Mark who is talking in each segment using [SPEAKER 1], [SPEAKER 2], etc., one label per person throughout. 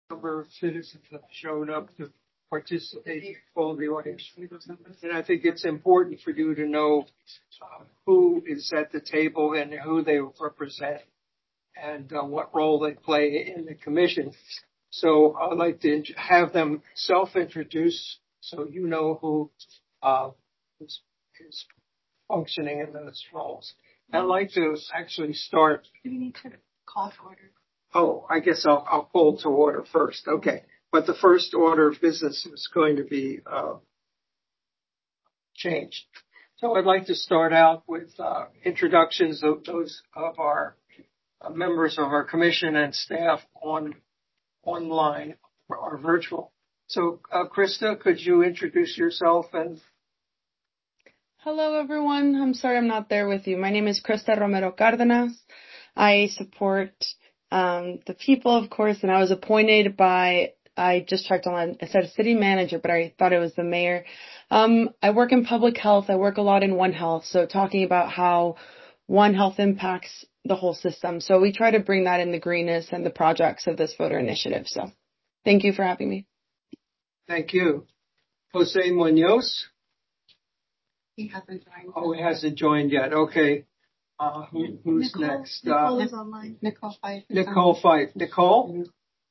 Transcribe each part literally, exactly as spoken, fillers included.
[SPEAKER 1] Number of citizens have shown up to participate in all the audience. And I think it's important for you to know uh, who is at the table and who they represent and uh, what role they play in the commission. So I'd like to have them self-introduce so you know who uh, is, is functioning in those roles. I'd like to actually start.
[SPEAKER 2] Do we need to call to order?
[SPEAKER 1] Oh, I guess I'll, I'll call to order first. Okay. But the first order of business is going to be uh, changed. So I'd like to start out with uh, introductions of those of our uh, members of our commission and staff on online or virtual. So, uh, Krista, could you introduce yourself? And
[SPEAKER 3] hello, everyone. I'm sorry I'm not there with you. My name is Krista Romero Cardenas. I support um, the people, of course, and I was appointed by, I just checked on, it said city manager, but I thought it was the mayor. Um, I work in public health. I work a lot in One Health, so talking about how One Health impacts the whole system. So we try to bring that in the greenness and the projects of this voter initiative. So thank you for having me.
[SPEAKER 1] Thank you. Jose Munoz?
[SPEAKER 2] He hasn't joined.
[SPEAKER 1] Oh, he hasn't joined yet. Okay. Uh, who, who's
[SPEAKER 2] Nicole,
[SPEAKER 1] next?
[SPEAKER 2] Nicole
[SPEAKER 1] uh,
[SPEAKER 2] is online. Nicole Fife.
[SPEAKER 1] Nicole Fife. Nicole?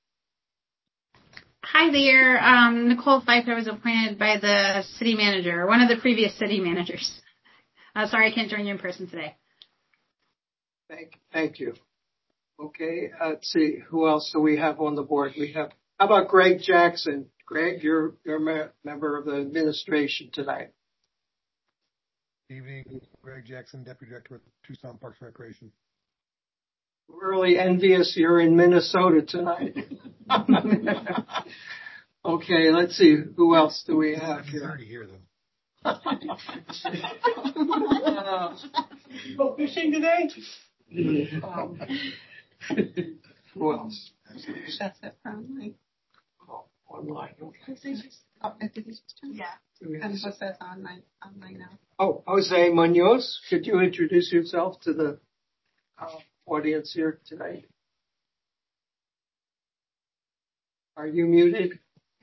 [SPEAKER 4] Hi there. Um, Nicole Fife. I was appointed by the city manager, one of the previous city managers. Uh, sorry I can't join you in person today.
[SPEAKER 1] Thank, thank you. Okay, uh, let's see. Who else do we have on the board? We have, how about Greg Jackson? Greg, you're, you're a me- member of the administration tonight.
[SPEAKER 5] Evening, Greg Jackson, Deputy Director with Tucson Parks and Recreation.
[SPEAKER 1] Really envious you're in Minnesota tonight. Okay, let's see. Who else do we have
[SPEAKER 5] He's
[SPEAKER 1] here?
[SPEAKER 5] already here, though.
[SPEAKER 1] uh, go fishing today? Um, who else?
[SPEAKER 2] That's it for online.
[SPEAKER 1] Oh, online. Okay.
[SPEAKER 2] Oh, I think it's just yeah. And what says online, online now?
[SPEAKER 1] Oh, Jose Munoz, could you introduce yourself to the uh, audience here tonight? Are you muted?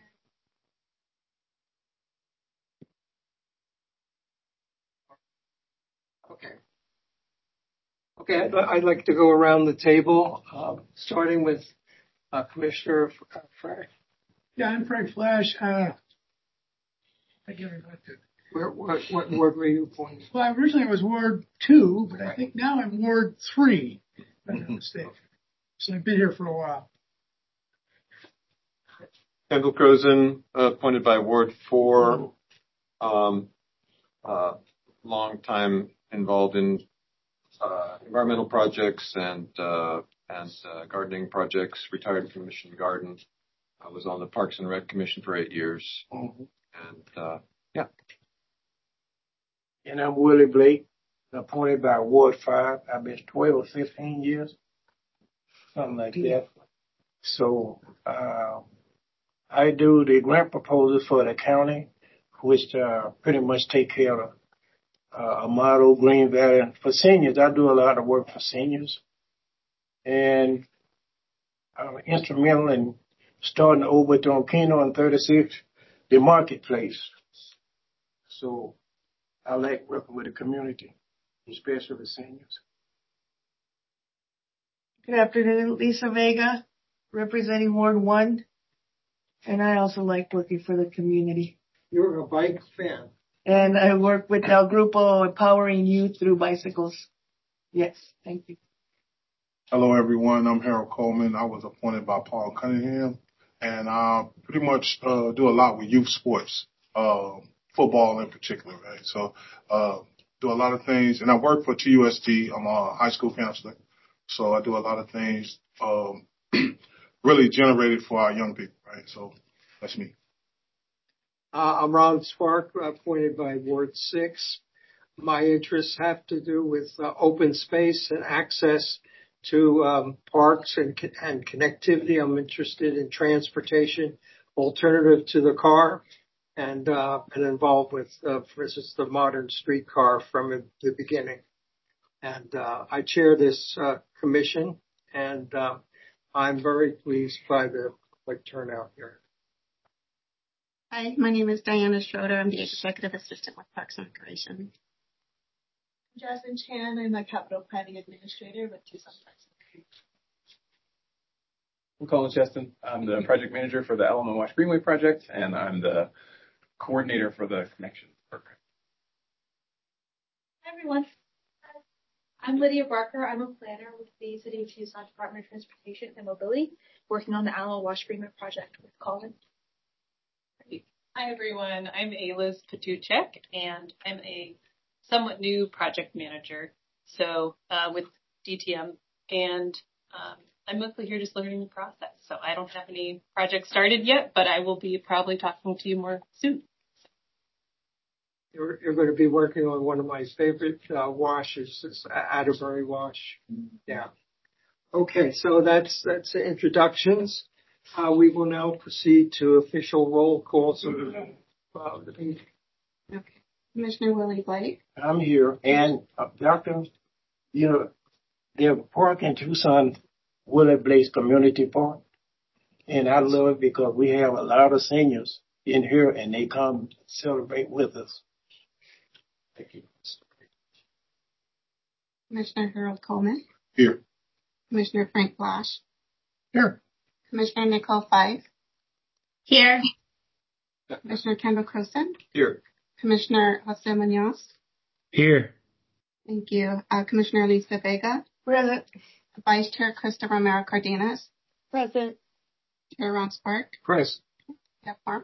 [SPEAKER 1] Okay. Okay, I'd, I'd like to go around the table, uh, starting with uh, Commissioner Frank.
[SPEAKER 6] Yeah, I'm Frank Flash. Uh, I get elected.
[SPEAKER 1] Where, what, what ward were you appointed?
[SPEAKER 6] Well, originally I was Ward two, but I think now I'm Ward three, if I'm not mistaken. So I've been here for a while.
[SPEAKER 7] Kendall Crozen, uh, appointed by Ward four, um, uh, long time involved in uh, environmental projects and uh, and uh, gardening projects. Retired from Mission Garden. I was on the Parks and Rec Commission for eight years,
[SPEAKER 8] Mm-hmm.
[SPEAKER 7] and uh, yeah.
[SPEAKER 8] And I'm Willie Blake, appointed by Ward five. I've been twelve or fifteen years, something like that. So uh, I do the grant proposals for the county, which uh, pretty much take care of uh, a model Green Valley. For seniors, I do a lot of work for seniors. And I'm instrumental in starting over on Pino and thirty-six, the marketplace. So I like working with the community, especially the seniors.
[SPEAKER 9] Good afternoon, Lisa Vega, representing Ward one, and I also like working for the community.
[SPEAKER 1] You're a bike fan.
[SPEAKER 9] And I work with El Grupo Empowering Youth through bicycles. Yes, thank you.
[SPEAKER 5] Hello, everyone. I'm Harold Coleman. I was appointed by Paul Cunningham, and I pretty much uh, do a lot with youth sports, uh, football in particular, right? So uh, do a lot of things, and I work for T U S D. I'm a high school counselor, so I do a lot of things um, really generated for our young people, right? So that's me.
[SPEAKER 1] Uh, I'm Ron Spark, appointed by Ward six. My interests have to do with uh, open space and access to um, parks and, and connectivity. I'm interested in transportation, alternative to the car, and uh, and involved with, uh, for instance, the modern streetcar from the beginning. And uh, I chair this uh, commission, and uh, I'm very pleased by the like turnout here.
[SPEAKER 2] Hi, my name is Diana Schroeder. I'm the Executive Assistant with Parks and Recreation. Jasmine Chan, I'm a Capital Planning Administrator with Tucson Parks and Recreation.
[SPEAKER 10] I'm Colin Cheston. I'm the Project Manager for the Alamo Wash Greenway Project, and I'm the Coordinator for the Connection Program.
[SPEAKER 11] Hi, everyone. I'm Lydia Barker. I'm a planner with the City of Tucson Department of Transportation and Mobility, working on the Alamo Wash Greenway Project with Colin.
[SPEAKER 12] Hi, everyone. I'm Aliz Patuchek, and I'm a somewhat new project manager, so uh, with D T M, and um, I'm mostly here just learning the process. So I don't have any projects started yet, but I will be probably talking to you more soon.
[SPEAKER 1] You're, you're going to be working on one of my favorite uh, washes, this Atterbury wash. Yeah. Okay, so that's that's the introductions. Uh, we will now proceed to official roll calls of uh, the meeting.
[SPEAKER 2] Okay. Commissioner Willie Blake.
[SPEAKER 8] I'm here, and uh, Doctor, you know, the park in Tucson, Willie Blake's Community Park, and I love it because we have a lot of seniors in here, and they come celebrate with us. Thank you.
[SPEAKER 2] Commissioner Harold Coleman.
[SPEAKER 5] Here.
[SPEAKER 2] Commissioner Frank Blash.
[SPEAKER 6] Here.
[SPEAKER 2] Commissioner Nicole Fife.
[SPEAKER 4] Here.
[SPEAKER 2] Commissioner Kendall Croston.
[SPEAKER 7] Here.
[SPEAKER 2] Commissioner Jose Munoz.
[SPEAKER 8] Here.
[SPEAKER 2] Thank you. Uh, Commissioner Lisa Vega.
[SPEAKER 9] Present.
[SPEAKER 2] Vice Chair Krista Romero Cardenas.
[SPEAKER 3] Present.
[SPEAKER 2] Chair Ron Spark.
[SPEAKER 1] Chris.
[SPEAKER 2] Jeff Farm.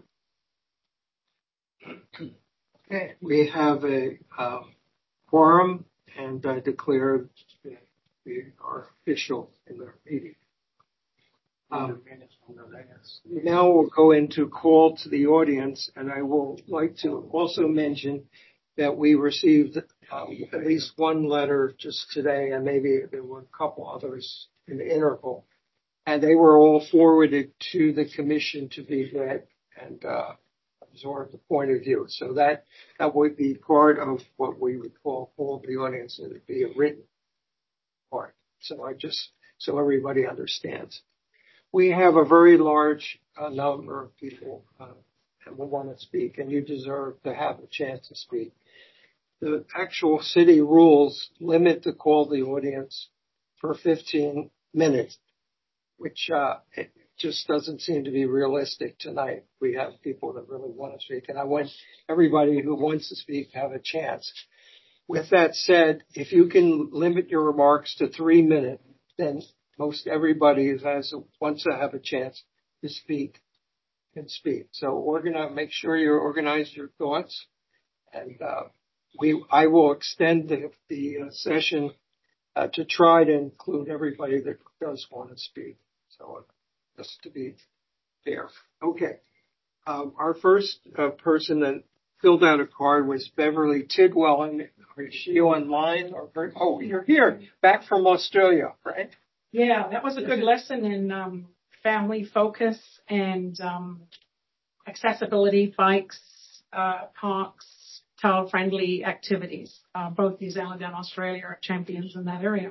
[SPEAKER 1] Okay, we have a uh, quorum, and I declare that we are official in our meeting. Um, now we'll go into call to the audience, and I will like to also mention that we received um, at least one letter just today, and maybe there were a couple others in the interval, and they were all forwarded to the commission to be read and uh, absorb the point of view. So that that would be part of what we would call call the audience, and it'd be a written part. So I just so everybody understands. We have a very large uh, number of people uh, that will want to speak, and you deserve to have a chance to speak. The actual city rules limit the call the audience for fifteen minutes, which uh, it just doesn't seem to be realistic tonight. We have people that really want to speak, and I want everybody who wants to speak to have a chance. With that said, if you can limit your remarks to three minutes, then most everybody who has a, wants to have a chance to speak can speak. So organize, make sure you organize your thoughts, and uh, we I will extend the, the uh, session uh, to try to include everybody that does want to speak. So uh, just to be fair. Okay. Um, our first uh, person that filled out a card was Beverly Tidwell. And is she online? Or, oh, you're here, back from Australia, right?
[SPEAKER 13] Yeah, that was a good lesson in um, family focus and um, accessibility, bikes, uh, parks, child-friendly activities. Uh, both New Zealand and Australia are champions in that area.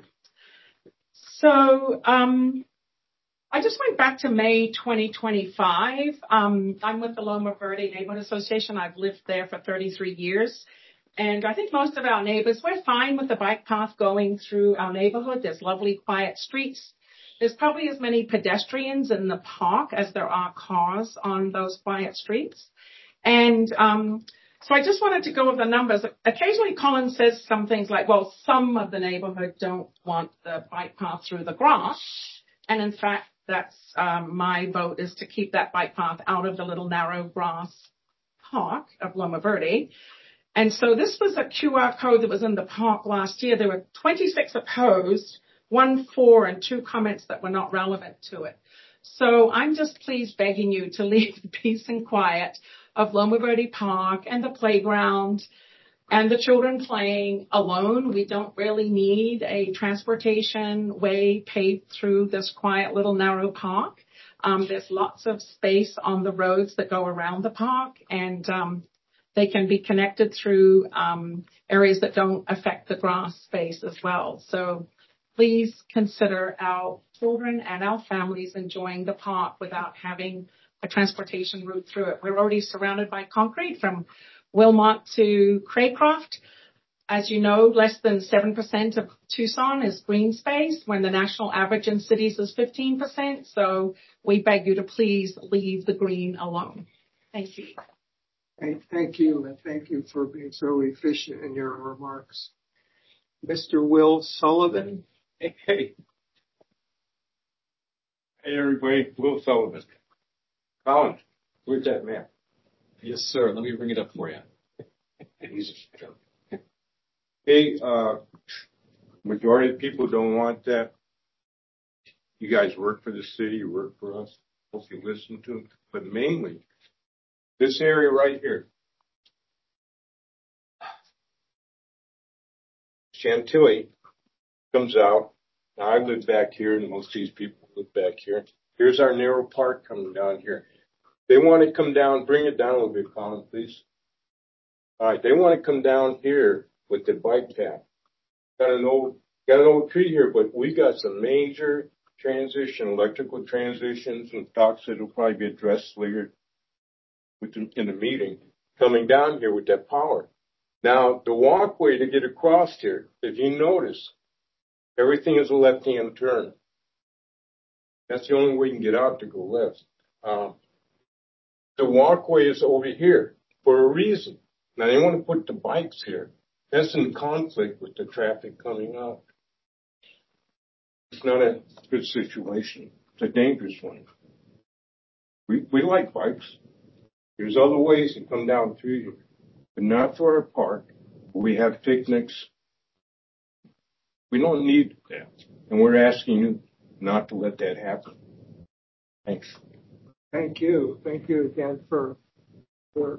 [SPEAKER 13] So um, I just went back to May twenty twenty-five. Um, I'm with the Loma Verde Neighborhood Association. I've lived there for thirty-three years. And I think most of our neighbors, we're fine with the bike path going through our neighborhood. There's lovely, quiet streets. There's probably as many pedestrians in the park as there are cars on those quiet streets. And um, so I just wanted to go over the numbers. Occasionally, Colin says some things like, well, some of the neighborhood don't want the bike path through the grass. And in fact, that's um, my vote is to keep that bike path out of the little narrow grass park of Loma Verde. And so this was a Q R code that was in the park last year. There were twenty-six opposed, one for, and two comments that were not relevant to it. So I'm just please begging you to leave the peace and quiet of Loma Verde Park and the playground and the children playing alone. We don't really need a transportation way paved through this quiet little narrow park. Um, there's lots of space on the roads that go around the park, and um, they can be connected through um, areas that don't affect the grass space as well. So please consider our children and our families enjoying the park without having a transportation route through it. We're already surrounded by concrete from Wilmot to Craycroft. As you know, less than seven percent of Tucson is green space when the national average in cities is fifteen percent. So we beg you to please leave the green alone. Thank you.
[SPEAKER 1] Hey, thank you, and thank you for being so efficient in your remarks. Mister Will Sullivan.
[SPEAKER 14] Hey, hey. Hey, everybody. Will Sullivan. Colin, where's that map?
[SPEAKER 10] Yes, sir. Let me bring it up for you.
[SPEAKER 14] Hey, uh, majority of people don't want that. You guys work for the city, you work for us. Hope you listen to them. But mainly, this area right here. Chantilly comes out. Now, I live back here, and most of these people live back here. Here's our narrow park coming down here. They want to come down, bring it down a little bit, Colin, please. All right, they want to come down here with the bike path. Got an old, got an old tree here, but we got some major transition, electrical transitions, and talks that will probably be addressed later with the, in the meeting, coming down here with that power. Now, the walkway to get across here, if you notice, everything is a left-hand turn. That's the only way you can get out to go left. Um, the walkway is over here for a reason. Now, they want to put the bikes here. That's in conflict with the traffic coming out. It's not a good situation. It's a dangerous one. We we like bikes. There's other ways to come down through here, but not for our park. We have picnics. We don't need that, and we're asking you not to let that happen. Thanks.
[SPEAKER 1] Thank you. Thank you again for for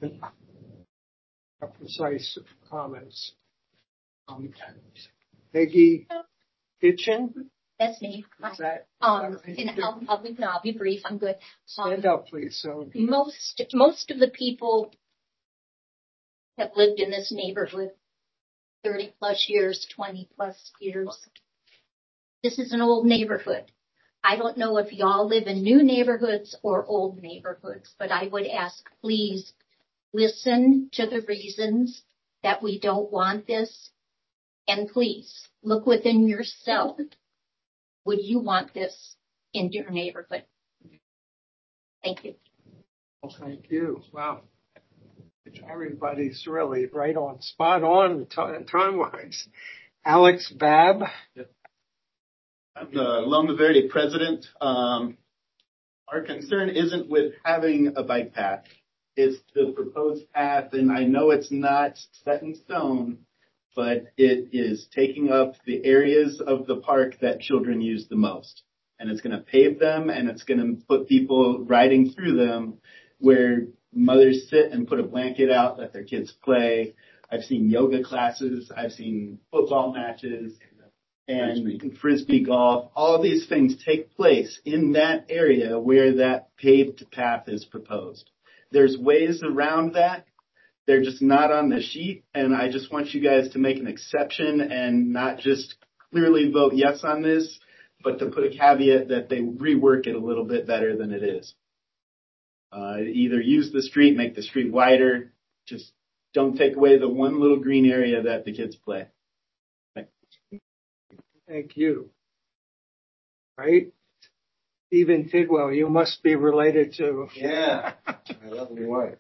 [SPEAKER 1] precise comments. Um, Peggy Kitchen.
[SPEAKER 15] That's me.
[SPEAKER 1] That,
[SPEAKER 15] um, and I'll, I'll, be, no, I'll be brief. I'm good.
[SPEAKER 1] Stand um, up, please. So
[SPEAKER 15] most most of the people have lived in this neighborhood thirty plus years, twenty plus years. This is an old neighborhood. I don't know if y'all live in new neighborhoods or old neighborhoods, but I would ask, please listen to the reasons that we don't want this. And please look within yourself. Would you want this in your neighborhood? Thank you.
[SPEAKER 1] Well, thank you. Wow. Everybody's really right on, spot on time-wise. Alex Babb.
[SPEAKER 16] I'm the Loma Verde president. Um, our concern isn't with having a bike path. It's the proposed path, and I know it's not set in stone, but it is taking up the areas of the park that children use the most. And it's going to pave them, and it's going to put people riding through them where mothers sit and put a blanket out, let their kids play. I've seen yoga classes. I've seen football matches and frisbee. frisbee golf. All these things take place in that area where that paved path is proposed. There's ways around that. They're just not on the sheet, and I just want you guys to make an exception and not just clearly vote yes on this, but to put a caveat that they rework it a little bit better than it is. Uh, either use the street, make the street wider, just don't take away the one little green area that the kids play. Thanks.
[SPEAKER 1] Thank you. Right? Stephen Tidwell, you must be related to.
[SPEAKER 17] Yeah, my lovely wife.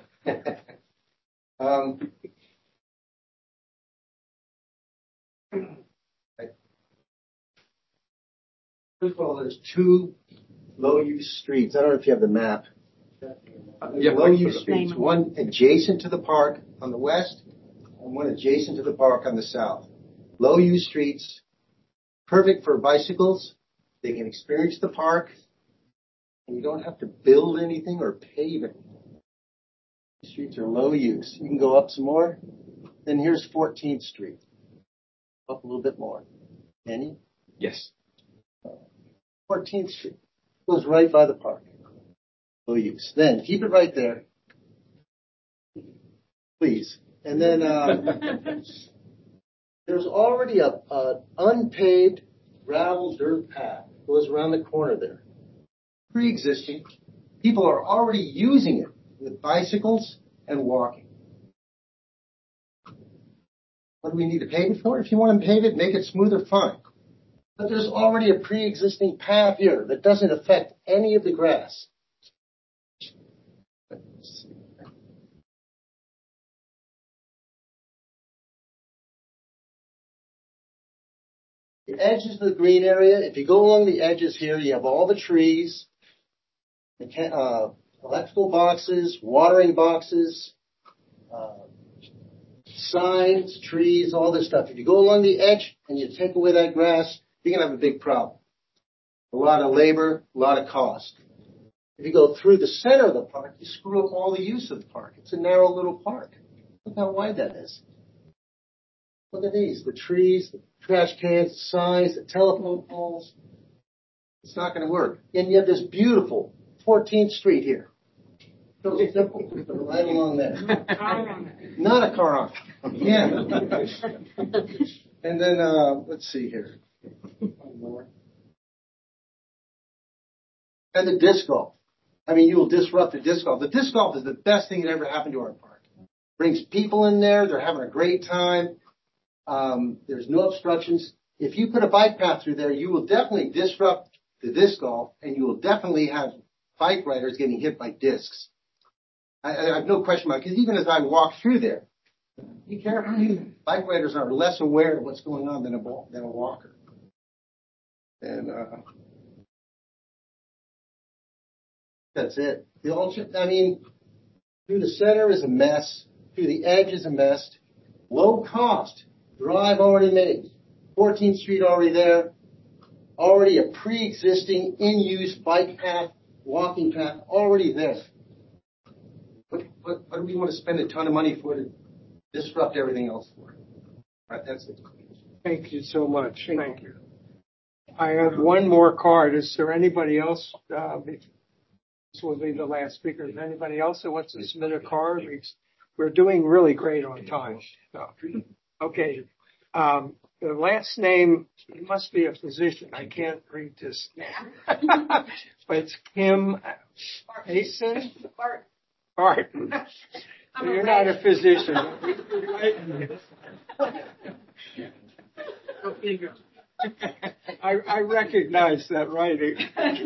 [SPEAKER 17] um, I, first of all, there's two low-use streets. I don't know if you have the map.
[SPEAKER 10] Yeah,
[SPEAKER 17] low-use streets, one adjacent to the park on the west and one adjacent to the park on the south. Low-use streets, perfect for bicycles. They can experience the park, and you don't have to build anything or pave it. The streets are low use. You can go up some more. Then here's fourteenth Street. Up a little bit more. Can you?
[SPEAKER 10] Yes.
[SPEAKER 17] fourteenth Street goes right by the park. Low use. Then keep it right there, please. And then um, there's already a, a unpaved gravel dirt path. Goes around the corner there. Pre-existing. People are already using it with bicycles and walking. What do we need to pave it for? If you want to pave it, make it smoother, fine. But there's already a pre-existing path here that doesn't affect any of the grass. The edges of the green area, if you go along the edges here, you have all the trees, the, uh, electrical boxes, watering boxes, uh, signs, trees, all this stuff. If you go along the edge and you take away that grass, you're going to have a big problem. A lot of labor, a lot of cost. If you go through the center of the park, you screw up all the use of the park. It's a narrow little park. Look how wide that is. Look at these, the trees, the trash cans, the signs, the telephone poles. It's not going to work. And you have this beautiful fourteenth Street here. So simple. Right along there. Not a car on it. Yeah. And then, uh, let's see here. One more. And the disc golf. I mean, you will disrupt the disc golf. The disc golf is the best thing that ever happened to our park. Brings people in there. They're having a great time. Um, there's no obstructions. If you put a bike path through there, you will definitely disrupt the disc golf, and you will definitely have bike riders getting hit by discs. I, I have no question about it, because even as I walk through there, be careful. Bike riders are less aware of what's going on than a, than a walker. And uh, that's it. The ultra, I mean, through the center is a mess. Through the edge is a mess. Low cost. Drive already made. fourteenth Street already there. Already a pre-existing in-use bike path, walking path already there. What, what, what do we want to spend a ton of money for to disrupt everything else for? All right, that's it.
[SPEAKER 1] Thank you so much. Thank you. I have one more card. Is there anybody else? Uh, this will be the last speaker. Is there anybody else that wants to submit a card? We're doing really great on time. So, okay. Um, the last name, it must be a physician. I can't read this. But it's Kim Mason.
[SPEAKER 18] Bart.
[SPEAKER 1] Bart. So you're not a physician. I, I recognize that writing.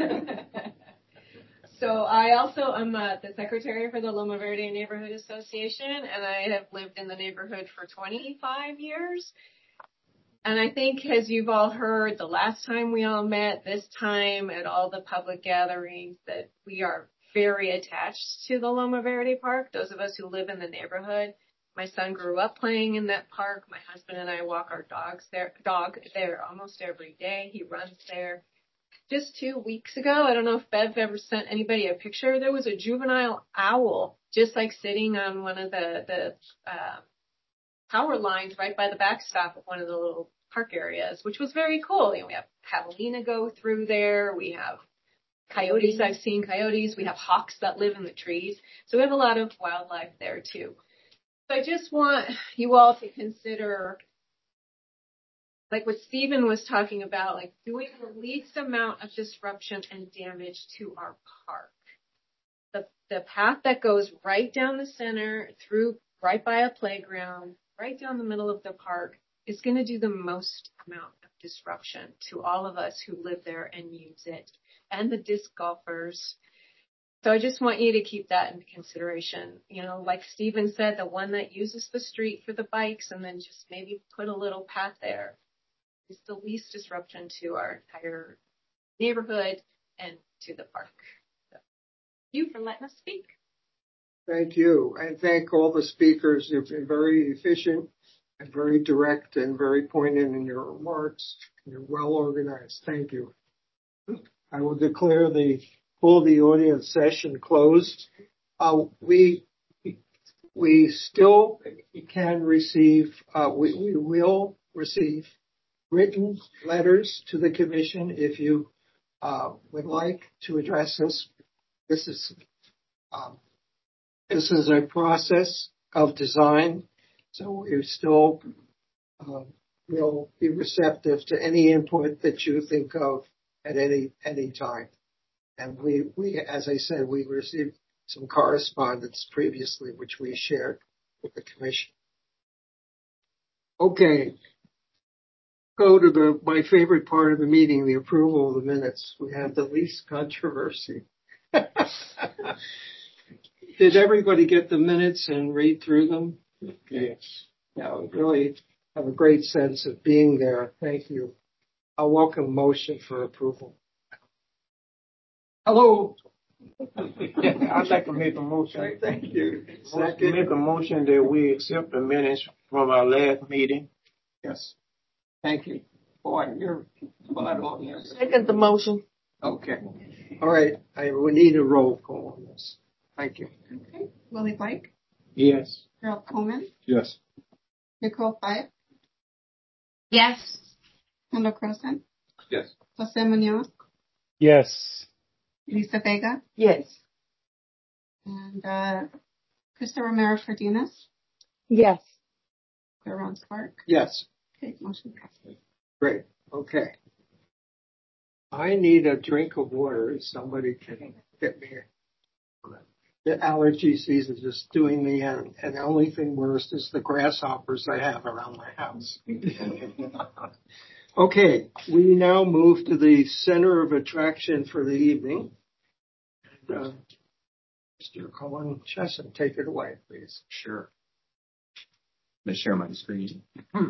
[SPEAKER 18] So I also am uh, the secretary for the Loma Verde Neighborhood Association, and I have lived in the neighborhood for twenty-five years. And I think, as you've all heard, the last time we all met, this time at all the public gatherings, that we are very attached to the Loma Verde Park. Those of us who live in the neighborhood. My son grew up playing in that park. My husband and I walk our dogs there, dog there almost every day. He runs there. Just two weeks ago, I don't know if Bev ever sent anybody a picture. There was a juvenile owl just like sitting on one of the the uh, power lines right by the backstop of one of the little park areas, which was very cool. You know, we have javelina go through there. We have coyotes. I've seen coyotes. We have hawks that live in the trees. So we have a lot of wildlife there too. So I just want you all to consider, like what Stephen was talking about, like doing the least amount of disruption and damage to our park. The the path that goes right down the center, through right by a playground, right down the middle of the park, is going to do the most amount of disruption to all of us who live there and use it, and the disc golfers. So I just want you to keep that into consideration. You know, like Stephen said, the one that uses the street for the bikes and then just maybe put a little path there is the least disruption to our entire neighborhood and to the park. So, thank you for letting us speak.
[SPEAKER 1] Thank you. And thank all the speakers. You've been very efficient and very direct and very pointed in your remarks. You're well organized. Thank you. I will declare the full the audience session closed. Uh, we we still can receive, uh, we, we will receive written letters to the commission if you uh, would like to address us. This is um, this is a process of design, so we're still uh, we'll be receptive to any input that you think of at any, any time. And we, we, as I said, we received some correspondence previously, which we shared with the commission. Okay. Go to the, my favorite part of the meeting, the approval of the minutes. We have the least controversy. Did everybody get the minutes and read through them?
[SPEAKER 8] Yes.
[SPEAKER 1] Yeah, we really have a great sense of being there. Thank you. I'll welcome motion for approval. Hello.
[SPEAKER 8] I'd like to make a motion.
[SPEAKER 1] Thank you.
[SPEAKER 8] Second. Make a motion that we accept the minutes from our last meeting.
[SPEAKER 1] Yes. Thank you. Boy, you're spot on here.
[SPEAKER 9] Second the motion.
[SPEAKER 1] Okay. All right. I, we need a roll call on this. Thank you.
[SPEAKER 2] Okay. Willie Blake,
[SPEAKER 8] Yes.
[SPEAKER 2] Harold Coleman,
[SPEAKER 5] Yes.
[SPEAKER 2] Nicole Fife,
[SPEAKER 4] Yes.
[SPEAKER 2] Kendall Croson,
[SPEAKER 7] Yes.
[SPEAKER 2] Jose Munoz,
[SPEAKER 8] Yes.
[SPEAKER 2] Lisa Vega,
[SPEAKER 9] Yes.
[SPEAKER 2] and uh, Krista Romero Cardenas,
[SPEAKER 9] Yes.
[SPEAKER 2] Ron Spark.
[SPEAKER 1] Yes.
[SPEAKER 2] Okay, motion passes.
[SPEAKER 1] Great. Okay. I need a drink of water. If somebody can get me. The allergy season is just doing me in, and the only thing worse is the grasshoppers I have around my house. Okay, we now move to the center of attraction for the evening. Uh, Mister Colin Chesson, take it away, please.
[SPEAKER 10] Sure. I'm going to share my screen.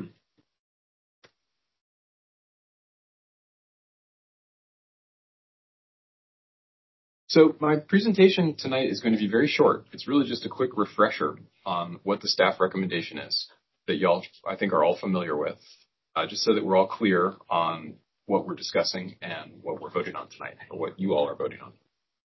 [SPEAKER 10] So my presentation tonight is going to be very short. It's really just a quick refresher on what the staff recommendation is that y'all, I think, are all familiar with, uh, just so that we're all clear on what we're discussing and what we're voting on tonight, or what you all are voting on.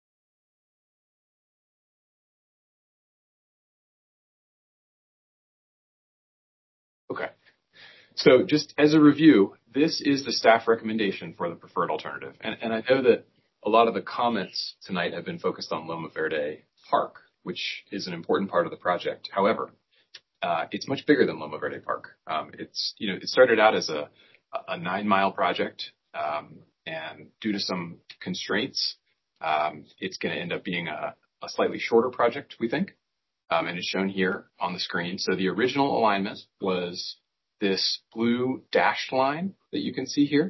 [SPEAKER 10] Okay. So just as a review, this is the staff recommendation for the preferred alternative. And, and I know that a lot of the comments tonight have been focused on Loma Verde Park, which is an important part of the project. However, uh, it's much bigger than Loma Verde Park. Um, it's, you know, it started out as a, a nine mile project. Um, and due to some constraints, um, it's going to end up being a, a slightly shorter project, we think. Um, and it's shown here on the screen. So the original alignment was this blue dashed line that you can see here.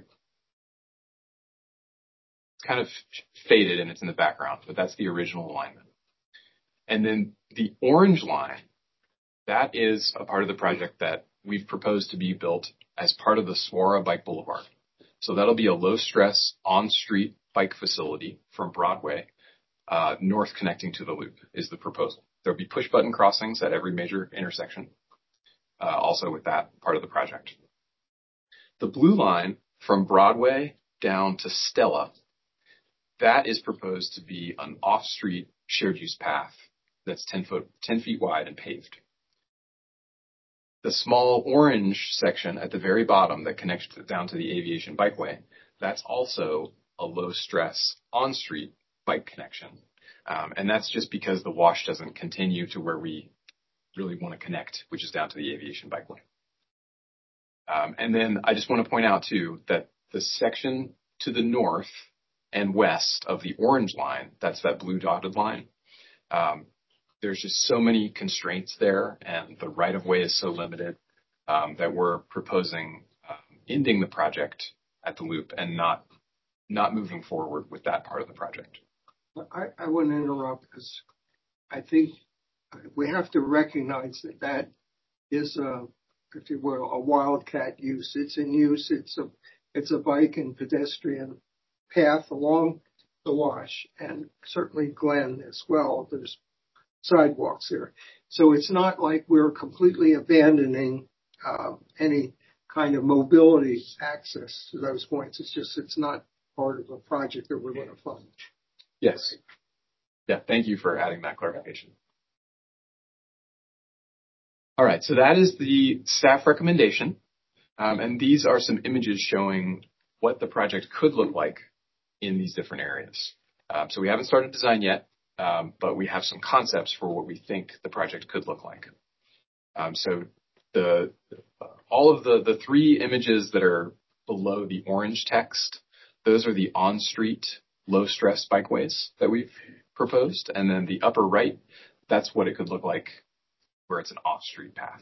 [SPEAKER 10] It's kind of faded and it's in the background, but that's the original alignment. And then the orange line, that is a part of the project that we've proposed to be built as part of the Saguaro Bike Boulevard. So that'll be a low stress on-street bike facility from Broadway, uh, north connecting to the loop is the proposal. There'll be push button crossings at every major intersection, uh, also with that part of the project. The blue line from Broadway down to Stella, that is proposed to be an off-street shared use path that's ten foot, ten feet wide and paved. The small orange section at the very bottom that connects to, down to the Aviation Bikeway, that's also a low stress on-street bike connection. Um, and that's just because the wash doesn't continue to where we really want to connect, which is down to the Aviation Bikeway. Um, and then I just want to point out too that the section to the north and west of the orange line, that's that blue dotted line, um, there's just so many constraints there, and the right of way is so limited um, that we're proposing um, ending the project at the loop and not not moving forward with that part of the project.
[SPEAKER 1] I, I wouldn't interrupt because I think we have to recognize that that is a, if you will, a wildcat use. It's in use. It's a it's a bike and pedestrian path along the wash, and certainly Glen as well. There's sidewalks there. So it's not like we're completely abandoning uh, any kind of mobility access to those points. It's just it's not part of a project that we're going to fund.
[SPEAKER 10] Yes. Yeah, thank you for adding that clarification. All right, so that is the staff recommendation. Um, and these are some images showing what the project could look like in these different areas. Um, so we haven't started design yet. Um, but we have some concepts for what we think the project could look like. Um, so the all of the, the three images that are below the orange text, those are the on-street low-stress bikeways that we've proposed. And then the upper right, that's what it could look like where it's an off-street path.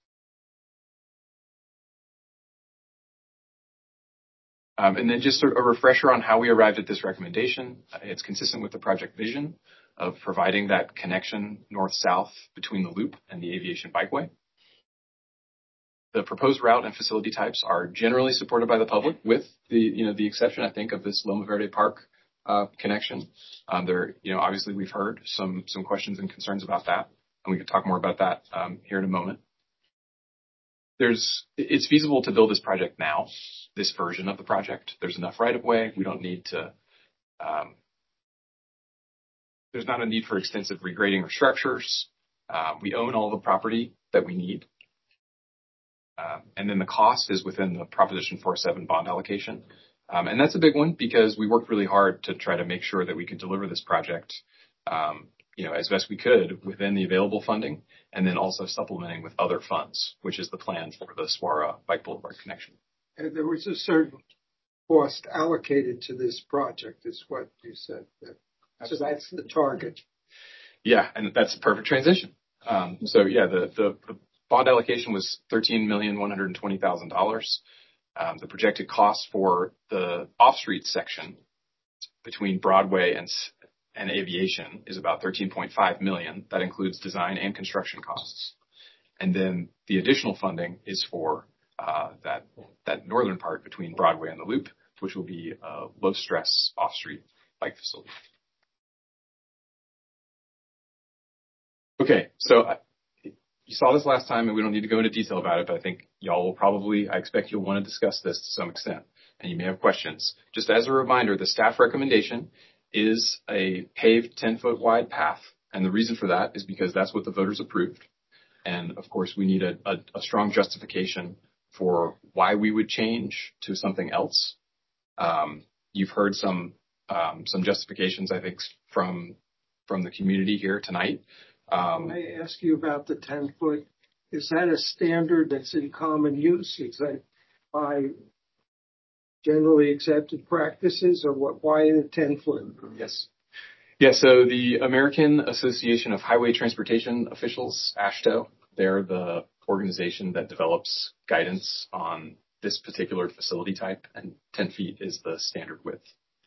[SPEAKER 10] Um, and then just a, a refresher on how we arrived at this recommendation. It's consistent with the project vision of providing that connection north-south between the loop and the aviation bikeway. The proposed route and facility types are generally supported by the public, with the, you know, the exception, I think, of this Loma Verde Park uh, connection. Um, there, you know, obviously we've heard some some questions and concerns about that, and we can talk more about that um, here in a moment. There's, it's feasible to build this project now, this version of the project. There's enough right of way. We don't need to. Um, there's not a need for extensive regrading or structures. Uh, we own all the property that we need. Um, and then the cost is within the Proposition four seven bond allocation. Um, and that's a big one because we worked really hard to try to make sure that we could deliver this project, um, you know, as best we could within the available funding, and then also supplementing with other funds, which is the plan for the Saguaro Bike Boulevard connection.
[SPEAKER 1] And there was a certain cost allocated to this project, is what you said. So that's the target.
[SPEAKER 10] Yeah, and that's a perfect transition. Um, so yeah, the, the, the bond allocation was thirteen million one hundred twenty thousand dollars. Um, the projected cost for the off-street section between Broadway and and aviation is about thirteen point five million dollars. That includes design and construction costs. And then the additional funding is for uh, that that northern part between Broadway and the Loop, which will be a low-stress off-street bike facility. Okay, so I, you saw this last time, and we don't need to go into detail about it, but I think y'all will probably, I expect you'll want to discuss this to some extent, and you may have questions. Just as a reminder, the staff recommendation is a paved ten-foot wide path, and the reason for that is because that's what the voters approved. And, of course, we need a, a, a strong justification for why we would change to something else. Um, you've heard some um, some justifications, I think, from from the community here tonight. Um,
[SPEAKER 1] May I ask you about the ten foot? Is that a standard that's in common use? Is that by generally accepted practices, or what? Why the ten foot?
[SPEAKER 10] Yes. Yeah. So the American Association of Highway Transportation Officials, AASHTO, they're the organization that develops guidance on this particular facility type, and ten feet is the standard width.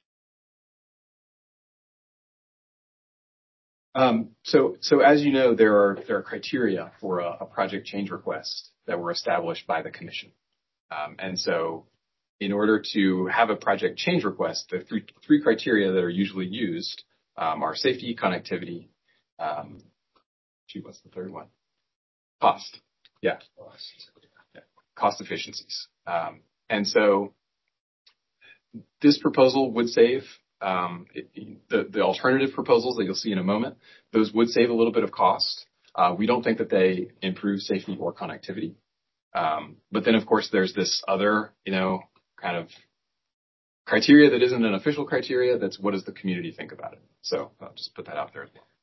[SPEAKER 10] Um, so, so as you know, there are there are criteria for a, a project change request that were established by the commission, um, and so in order to have a project change request, the three three criteria that are usually used um, are safety, connectivity. Um, gee, what's the third one? Cost. Yeah. yeah. Cost efficiencies. Um, and so this proposal would save. Um, it, the, the alternative proposals that you'll see in a moment, those would save a little bit of cost. Uh, we don't think that they improve safety or connectivity. Um, but then, of course, there's this other, you know, kind of criteria that isn't an official criteria. That's what does the community think about it? So I'll just put that out there as well.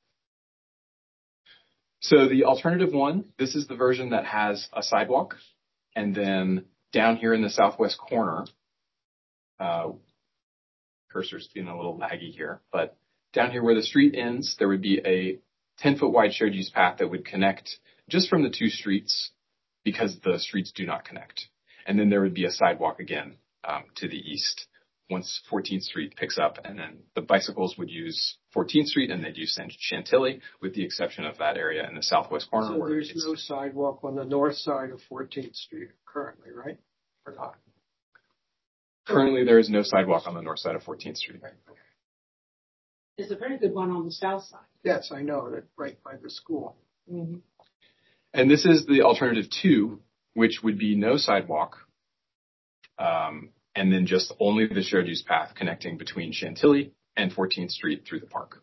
[SPEAKER 10] So the alternative one, this is the version that has a sidewalk. And then down here in the southwest corner, uh, cursor's being a little laggy here, but down here where the street ends, there would be a ten foot wide shared use path that would connect just from the two streets because the streets do not connect. And then there would be a sidewalk again um, to the east once fourteenth Street picks up. And then the bicycles would use fourteenth Street and they'd use Chantilly, with the exception of that area in the southwest corner.
[SPEAKER 1] So
[SPEAKER 10] where
[SPEAKER 1] there's
[SPEAKER 10] it's,
[SPEAKER 1] no sidewalk on the north side of fourteenth Street currently, right?
[SPEAKER 10] Or not. Currently, there is no sidewalk on the north side of fourteenth Street.
[SPEAKER 13] There's a very good one on the south side.
[SPEAKER 1] Yes, I know that, right by the school.
[SPEAKER 13] Mm-hmm.
[SPEAKER 10] And this is the alternative two, which would be no sidewalk, um, and then just only the shared use path connecting between Chantilly and fourteenth Street through the park.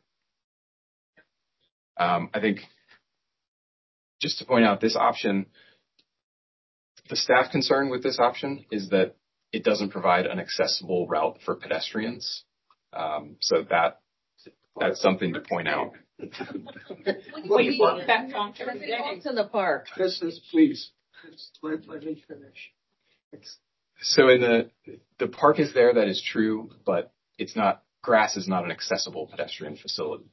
[SPEAKER 10] Um, I think just to point out this option, the staff concern with this option is that it doesn't provide an accessible route for pedestrians. Um, so that that's something to point out.
[SPEAKER 13] We walk that contradiction
[SPEAKER 1] in the park. This is, please. Let, let me finish. It's,
[SPEAKER 10] So in the the park is there, that is true, but it's not, grass is not an accessible pedestrian facility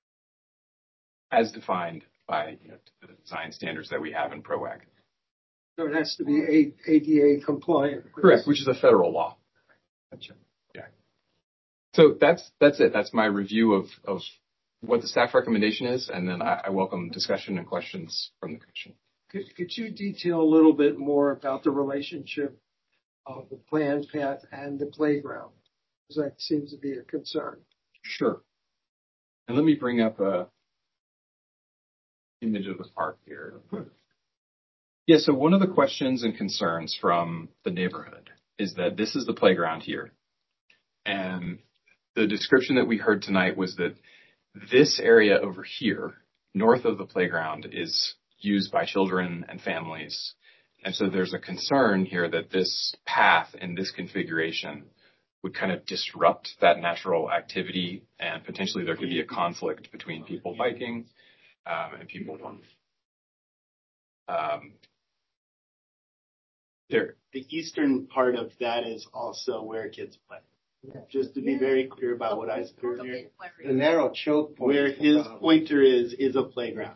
[SPEAKER 10] as defined by, you know, the design standards that we have in PROAG.
[SPEAKER 1] so it has to be A D A compliant.
[SPEAKER 10] Correct, which is a federal law.
[SPEAKER 1] Gotcha.
[SPEAKER 10] Yeah. So that's that's it. That's my review of of what the staff recommendation is, and then I, I welcome discussion and questions from the commission.
[SPEAKER 1] Could, could you detail a little bit more about the relationship of the planned path and the playground? Because that seems to be a concern.
[SPEAKER 10] Sure. And let me bring up a image of the park here. Yeah, so one of the questions and concerns from the neighborhood is that this is the playground here. And the description that we heard tonight was that this area over here, north of the playground, is used by children and families. And so there's a concern here that this path in this configuration would kind of disrupt that natural activity, and potentially there could be a conflict between people biking um, and people um, there.
[SPEAKER 16] The eastern part of that is also where kids play. Just to be very clear about what I said earlier.
[SPEAKER 17] The narrow choke point.
[SPEAKER 16] Where his pointer is, is a playground.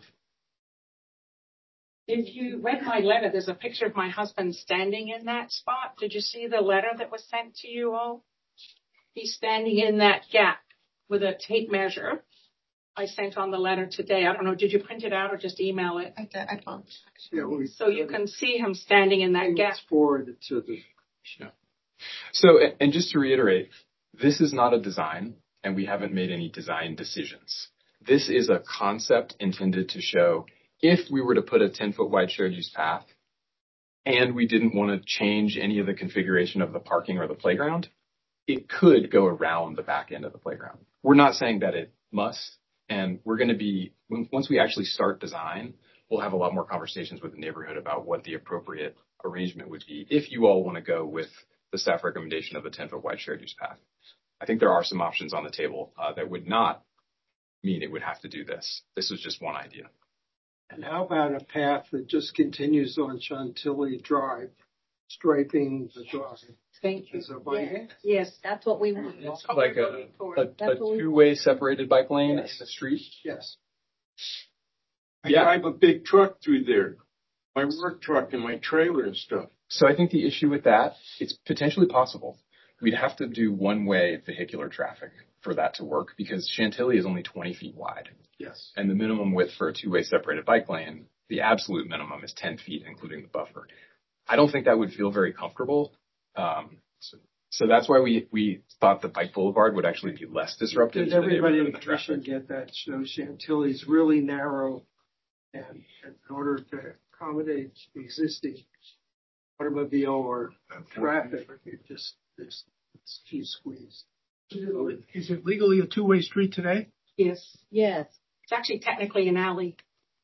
[SPEAKER 13] If you read my letter, there's a picture of my husband standing in that spot. Did you see the letter that was sent to you all? He's standing in that gap with a tape measure. I sent on the letter today. I don't know, did you print it out or just email it?
[SPEAKER 2] I did. I found.
[SPEAKER 1] Yeah, we,
[SPEAKER 13] So you can see him standing in that gap.
[SPEAKER 1] Forwarded to the.
[SPEAKER 10] Yeah. So, and just to reiterate, this is not a design, and we haven't made any design decisions. This is a concept intended to show if we were to put a ten foot wide shared use path and we didn't want to change any of the configuration of the parking or the playground, it could go around the back end of the playground. We're not saying that it must, and we're going to be, once we actually start design, we'll have a lot more conversations with the neighborhood about what the appropriate arrangement would be if you all want to go with the staff recommendation of a ten foot wide shared use path. I think there are some options on the table uh, that would not mean it would have to do this. This was just one idea.
[SPEAKER 1] And how about a path that just continues on Chantilly Drive, striping the drive?
[SPEAKER 13] Thank you.
[SPEAKER 1] Is it like
[SPEAKER 13] yes. yes, that's what we want.
[SPEAKER 10] It's like a, a, a two-way separated bike lane yes. in the street?
[SPEAKER 1] Yes.
[SPEAKER 14] I
[SPEAKER 10] yeah.
[SPEAKER 14] drive a big truck through there, my work truck and my trailer and stuff.
[SPEAKER 10] So I think the issue with that, it's potentially possible. We'd have to do one-way vehicular traffic for that to work because Chantilly is only twenty feet wide.
[SPEAKER 1] Yes.
[SPEAKER 10] And the minimum width for a two-way separated bike lane, the absolute minimum is ten feet, including the buffer. I don't think that would feel very comfortable. Um, so, so that's why we, we thought the bike boulevard would actually be less disruptive.
[SPEAKER 1] Did everybody in the commission get that? So Chantilly is really narrow, and in order to accommodate existing automobile or traffic, it just it's, it's too squeezed.
[SPEAKER 6] Is it legally a two-way street today?
[SPEAKER 13] Yes. Yes. It's actually technically an alley.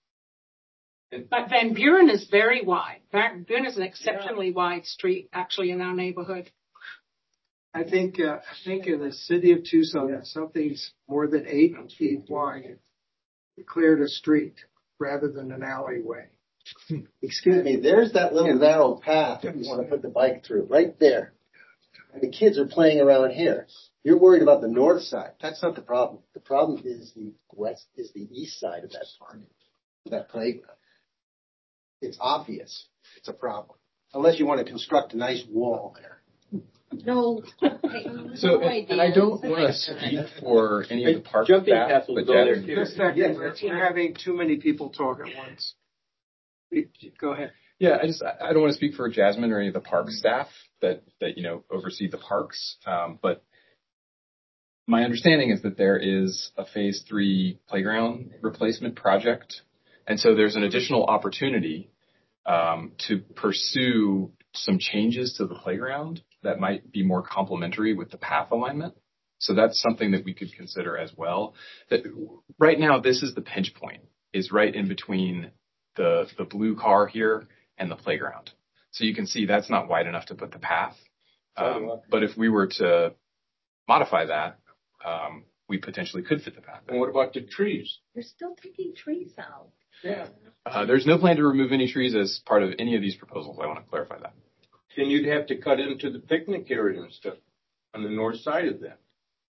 [SPEAKER 13] But Van Buren is very wide. Van Buren is an exceptionally yeah. wide street, actually, in our neighborhood.
[SPEAKER 1] I think uh, I think in the city of Tucson, yeah. something's more than eight feet wide. It cleared a street rather than an alleyway.
[SPEAKER 17] Excuse me, there's that little narrow path if you want to put the bike through, right there. And the kids are playing around here. You're worried about the north side. That's not the problem. The problem is the west, is the east side of that park, that playground. It's obvious it's a problem, unless you want to construct a nice wall there.
[SPEAKER 15] No.
[SPEAKER 10] So,
[SPEAKER 15] no
[SPEAKER 10] and, and I don't want to speak for any of the park
[SPEAKER 14] Jumping
[SPEAKER 10] staff, but
[SPEAKER 14] Jasmine,
[SPEAKER 1] just a second, we're having too many people talk at once. Go ahead.
[SPEAKER 10] Yeah, I just I don't want to speak for Jasmine or any of the park staff that that you know oversee the parks, um, but my understanding is that there is a phase three playground replacement project, and so there's an additional opportunity um, to pursue some changes to the playground that might be more complementary with the path alignment. So that's something that we could consider as well. That right now, this is the pinch point, is right in between the the blue car here and the playground. So you can see that's not wide enough to put the path. Um, but if we were to modify that, um, we potentially could fit the path.
[SPEAKER 14] And what about the trees?
[SPEAKER 2] You're still taking trees out.
[SPEAKER 14] Yeah.
[SPEAKER 10] Uh, there's no plan to remove any trees as part of any of these proposals. I want to clarify that.
[SPEAKER 14] Then you'd have to cut into the picnic area and stuff on the north side of that.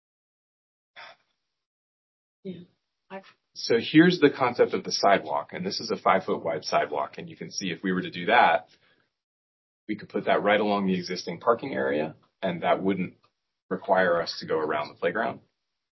[SPEAKER 2] Yeah. I,
[SPEAKER 10] So here's the concept of the sidewalk, and this is a five foot wide sidewalk, and you can see if we were to do that, we could put that right along the existing parking area, and that wouldn't require us to go around the playground.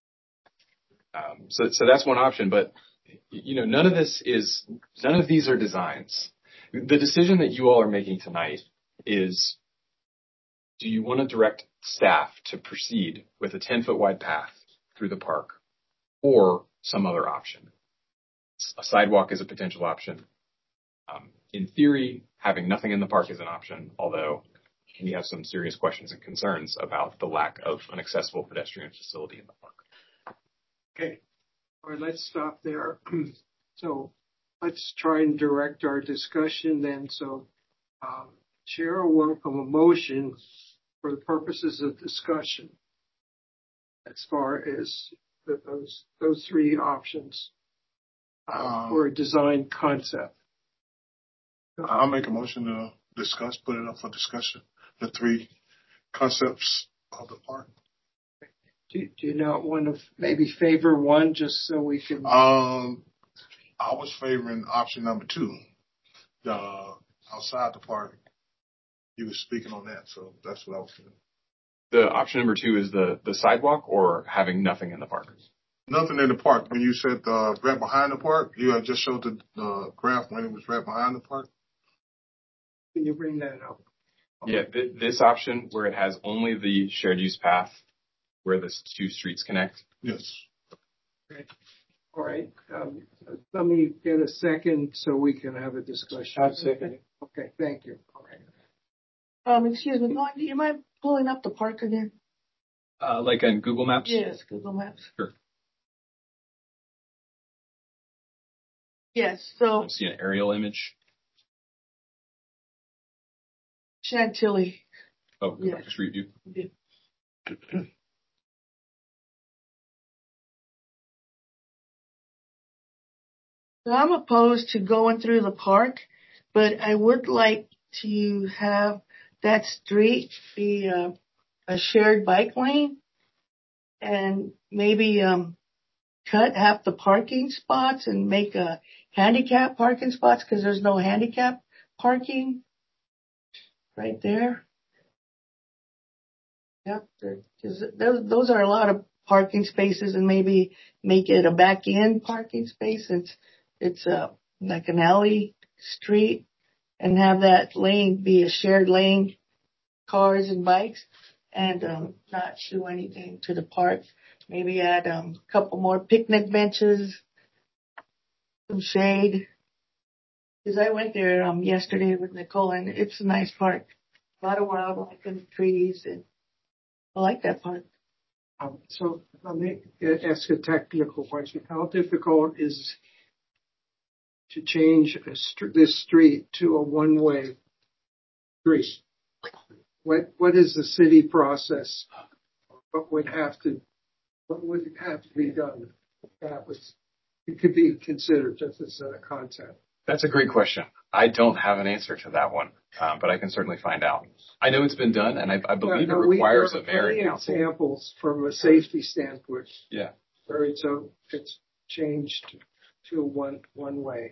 [SPEAKER 10] Um, so, so that's one option, but you know, none of this is, none of these are designs. The decision that you all are making tonight is, do you want to direct staff to proceed with a ten foot wide path through the park or some other option? A sidewalk is a potential option. Um, in theory, having nothing in the park is an option, although we have some serious questions and concerns about the lack of an accessible pedestrian facility in the park.
[SPEAKER 1] Okay. All right, let's stop there. So let's try and direct our discussion then. So um, Chair will welcome a motion for the purposes of discussion as far as the, those those three options uh,
[SPEAKER 5] Um,
[SPEAKER 1] for a design concept.
[SPEAKER 5] I'll make a motion to discuss, put it up for discussion, the three concepts of the park.
[SPEAKER 1] Do, do you not want to maybe favor one just so we can?
[SPEAKER 5] Um, I was favoring option number two, the outside the park. You were speaking on that, so that's what I was doing.
[SPEAKER 10] The option number two is the, the sidewalk or having nothing in the park?
[SPEAKER 5] Nothing in the park. When you said uh, right behind the park, you had just showed the, the graph when it was right behind the park.
[SPEAKER 1] Can you bring that up?
[SPEAKER 10] Yeah, th- this option where it has only the shared use path where the two streets connect.
[SPEAKER 5] Yes.
[SPEAKER 1] Okay. All right. Um, let me get a second so we can have a discussion.
[SPEAKER 8] I'll second it.
[SPEAKER 1] Okay. Thank you. All right.
[SPEAKER 9] Um, excuse me, Dawn, do you mind pulling up the park again?
[SPEAKER 10] Uh, like on Google Maps?
[SPEAKER 9] Yes, Google Maps.
[SPEAKER 10] Sure.
[SPEAKER 9] Yes, so
[SPEAKER 10] See an aerial image?
[SPEAKER 9] Chantilly.
[SPEAKER 10] Oh,
[SPEAKER 9] Yeah.
[SPEAKER 10] street view.
[SPEAKER 9] Yeah. So I'm opposed to going through the park, but I would like to have that street be uh, a shared bike lane and maybe um, cut half the parking spots and make a handicap parking spots because there's no handicap parking right there. Yep, because those, those are a lot of parking spaces and maybe make it a back end parking space. It's, it's uh, like an alley street and have that lane be a shared lane, cars and bikes, and um, not do anything to the park. Maybe add um, a couple more picnic benches, some shade. Because I went there um, yesterday with Nicole, and it's a nice park. A lot of wildlife and trees, and I like that park.
[SPEAKER 1] Um, so let me ask a technical question. How difficult is to change a st- this street to a one-way street? What what is the city process? What would have to what would have to be done? That was it could be considered just as a concept.
[SPEAKER 10] That's a great question. I don't have an answer to that one, um, but I can certainly find out. I know it's been done, and I, I believe
[SPEAKER 1] No, no,
[SPEAKER 10] it
[SPEAKER 1] we-
[SPEAKER 10] requires
[SPEAKER 1] there
[SPEAKER 10] a
[SPEAKER 1] are
[SPEAKER 10] mayor and
[SPEAKER 1] plenty
[SPEAKER 10] council.
[SPEAKER 1] examples from a safety standpoint
[SPEAKER 10] Yeah.
[SPEAKER 1] where it's a, it's changed to one one way.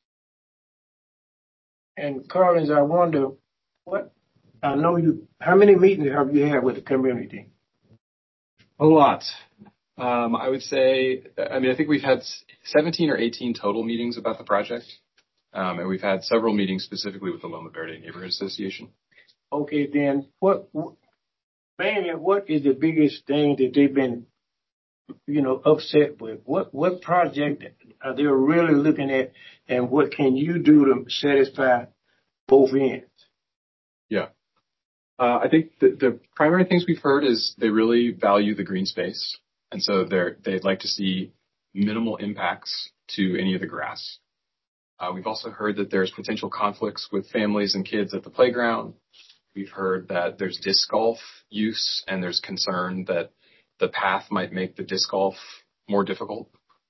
[SPEAKER 8] And Collins, I wonder what, I know you, how many meetings have you had with the community?
[SPEAKER 10] A lot. Um, I would say, I mean, I think we've had seventeen or eighteen total meetings about the project. Um, and we've had several meetings specifically with the Loma Verde Neighborhood Association.
[SPEAKER 8] Okay, then what, what mainly what is the biggest thing that they've been, you know, upset with? What, what project are they really looking at, and what can you do to satisfy both ends?
[SPEAKER 10] Yeah. Uh, I think the, the primary things we've heard is they really value the green space. And so they're, they'd like to see minimal impacts to any of the grass. Uh, we've also heard that there's potential conflicts with families and kids at the playground. We've heard that there's disc golf use and there's concern that the path might make the disc golf more difficult.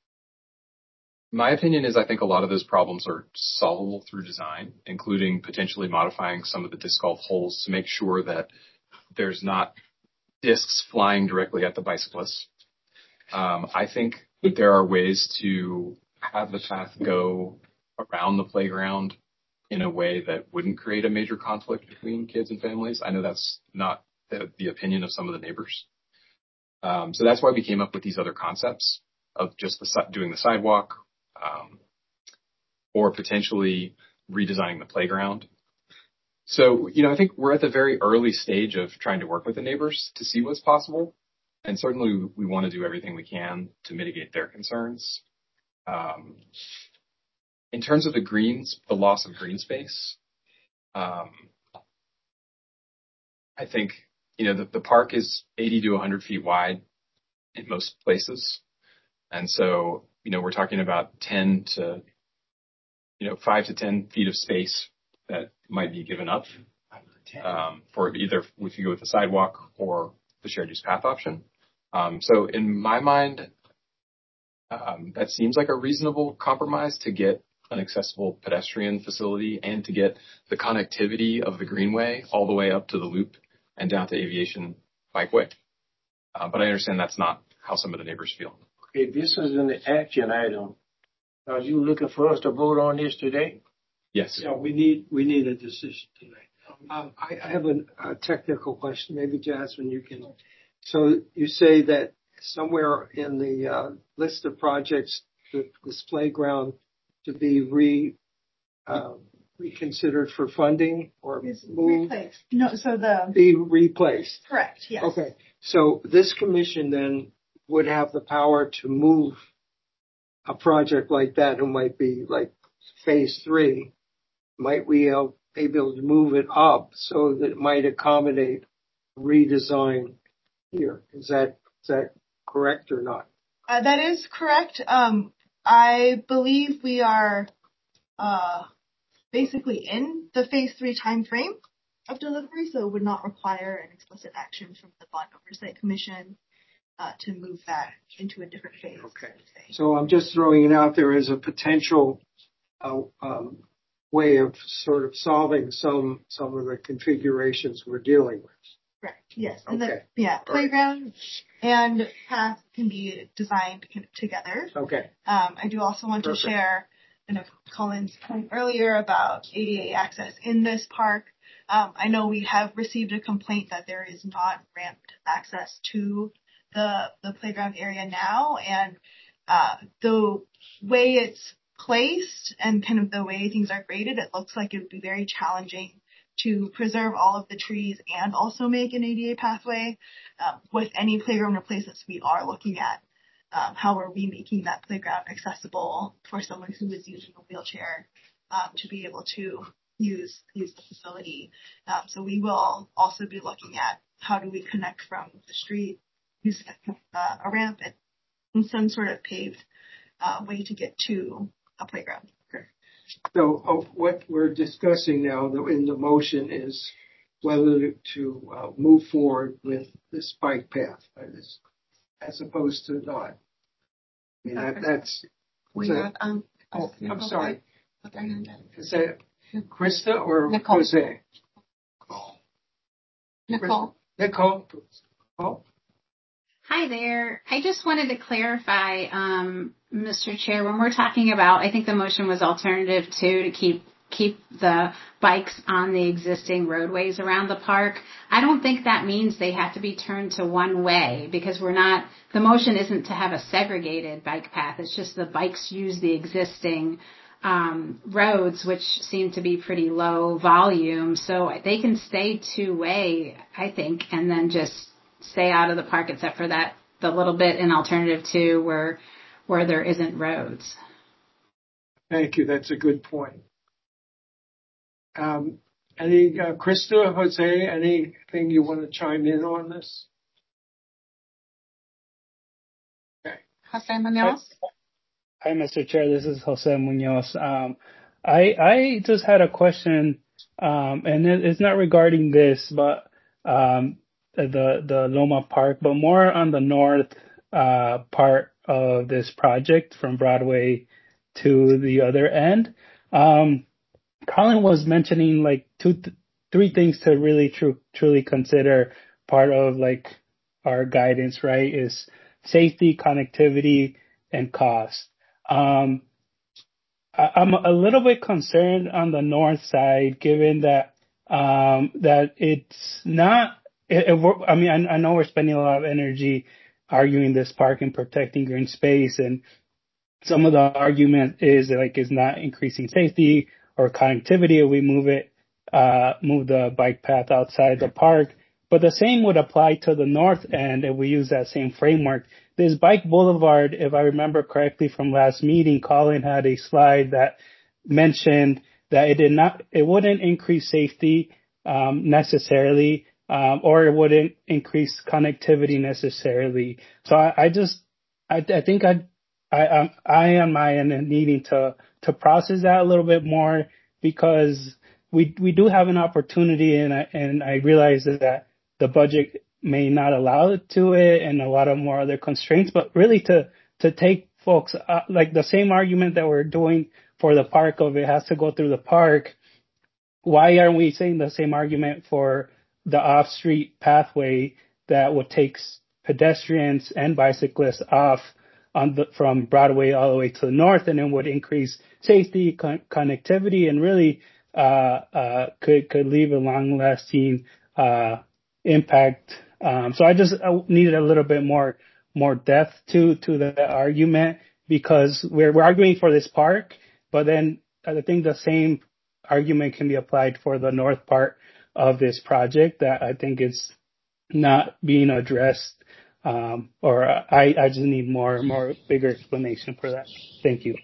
[SPEAKER 10] My opinion is I think a lot of those problems are solvable through design, including potentially modifying some of the disc golf holes to make sure that there's not discs flying directly at the bicyclists. Um, I think there are ways to have the path go around the playground in a way that wouldn't create a major conflict between kids and families. I know that's not the, the opinion of some of the neighbors. Um, so that's why we came up with these other concepts of just the, doing the sidewalk, um, or potentially redesigning the playground. So, you know, I think we're at the very early stage of trying to work with the neighbors to see what's possible. And certainly we, we want to do everything we can to mitigate their concerns. Um, in terms of the greens, the loss of green space, um, I think, you know, the, the park is eighty to one hundred feet wide in most places. And so, you know, we're talking about ten to, you know, five to ten feet of space that might be given up um, for either if you go with the sidewalk or the shared use path option. Um, so in my mind, um, that seems like a reasonable compromise to get an accessible pedestrian facility and to get the connectivity of the greenway all the way up to the loop and down to Aviation Bikeway. Uh, but I understand that's not how some of the neighbors feel.
[SPEAKER 8] Okay, this is an action item. Are you looking for us to vote on this today?
[SPEAKER 10] Yes.
[SPEAKER 1] Yeah, we need, we need a decision tonight. Um, I, I have a, a technical question. Maybe Jasmine, you can. So you say that somewhere in the uh, list of projects, the, this playground to be re, uh, reconsidered for funding or
[SPEAKER 2] It's
[SPEAKER 1] moved?
[SPEAKER 2] replaced. No, so the
[SPEAKER 1] Be replaced.
[SPEAKER 2] correct, yes.
[SPEAKER 1] Okay. So this commission then would have the power to move a project like that, who might be like phase three. Might we be able to move it up so that it might accommodate redesign here? Is that is that correct or not?
[SPEAKER 2] Uh, that is correct. Um, I believe we are uh, basically in the phase three time frame of delivery, so it would not require an explicit action from the Bond Oversight Commission uh, to move that into a different phase.
[SPEAKER 1] Okay. So I'm just throwing it out there as a potential uh, um, way of sort of solving some some of the configurations we're dealing with.
[SPEAKER 2] Correct. Yes. And
[SPEAKER 1] Okay.
[SPEAKER 2] the, yeah,
[SPEAKER 1] All
[SPEAKER 2] playground and path can be designed kind of together.
[SPEAKER 1] Okay.
[SPEAKER 2] Um, I do also want
[SPEAKER 1] Perfect.
[SPEAKER 2] to share, you know, Colin's point earlier about A D A access in this park. Um, I know we have received a complaint that there is not ramped access to the the playground area now, and uh, the way it's placed and kind of the way things are graded, it looks like it would be very challenging to preserve all of the trees and also make an A D A pathway. Um, with any playground replacements we are looking at, um, how are we making that playground accessible for someone who is using a wheelchair um, to be able to use use the facility. Um, so we will also be looking at how do we connect from the street, use uh, a ramp and, and some sort of paved uh, way to get to a playground.
[SPEAKER 1] So oh, what we're discussing now in the motion is whether to uh, move forward with this bike path as, as opposed to not. I mean, that, that's.
[SPEAKER 2] We
[SPEAKER 1] that,
[SPEAKER 2] have, um,
[SPEAKER 1] oh, I'm sorry.
[SPEAKER 2] Put their hand up.
[SPEAKER 1] Is that Krista or
[SPEAKER 2] Nicole.
[SPEAKER 1] Jose?
[SPEAKER 2] Nicole.
[SPEAKER 1] Nicole. Oh.
[SPEAKER 4] Hi there. I just wanted to clarify, um, Mister Chair, when we're talking about, I think the motion was alternative two to keep keep the bikes on the existing roadways around the park. I don't think that means they have to be turned to one way, because we're not, the motion isn't to have a segregated bike path. It's just the bikes use the existing um, roads, which seem to be pretty low volume. So they can stay two way, I think, and then just stay out of the park except for that, the little bit in alternative two where, where there isn't roads.
[SPEAKER 1] Thank you. That's a good point. Um, any, uh, Krista, Jose, anything you want to chime in on this? Okay.
[SPEAKER 2] Jose Munoz.
[SPEAKER 19] Hi, Mister Chair. This is Jose Munoz. Um, I I just had a question, um, and it, it's not regarding this, but um, the the Loma Park, but more on the north uh, part of this project from Broadway to the other end. Um, Colin was mentioning like two, th- three things to really tru- truly consider part of like our guidance, right? Is safety, connectivity, and cost. Um, I, I'm a little bit concerned on the north side, given that um, that it's not. It, it, we're- I mean, I, I know we're spending a lot of energy arguing this park and protecting green space, and some of the argument is like it's not increasing safety or connectivity if we move it, uh, move the bike path outside the park. But the same would apply to the north end if we use that same framework. This bike boulevard, if I remember correctly from last meeting, Colin had a slide that mentioned that it did not, it wouldn't increase safety um, necessarily, um, or it wouldn't increase connectivity necessarily. So I, I just, I, I think I I um, I on my end am needing to to process that a little bit more, because we we do have an opportunity, and I and I realize that the budget may not allow it to it, and a lot of more other constraints. But really, to to take folks uh, like the same argument that we're doing for the park of it has to go through the park. Why aren't we saying the same argument for the off-street pathway that would take pedestrians and bicyclists off on the, from Broadway all the way to the north, and then would increase safety, con- connectivity, and really uh, uh, could could leave a long-lasting uh, impact. Um, so I just I needed a little bit more more depth to to the argument, because we're we're arguing for this park, but then I think the same argument can be applied for the north part of this project that I think is not being addressed. Um, or I, I just need more, more bigger explanation for that. Thank you.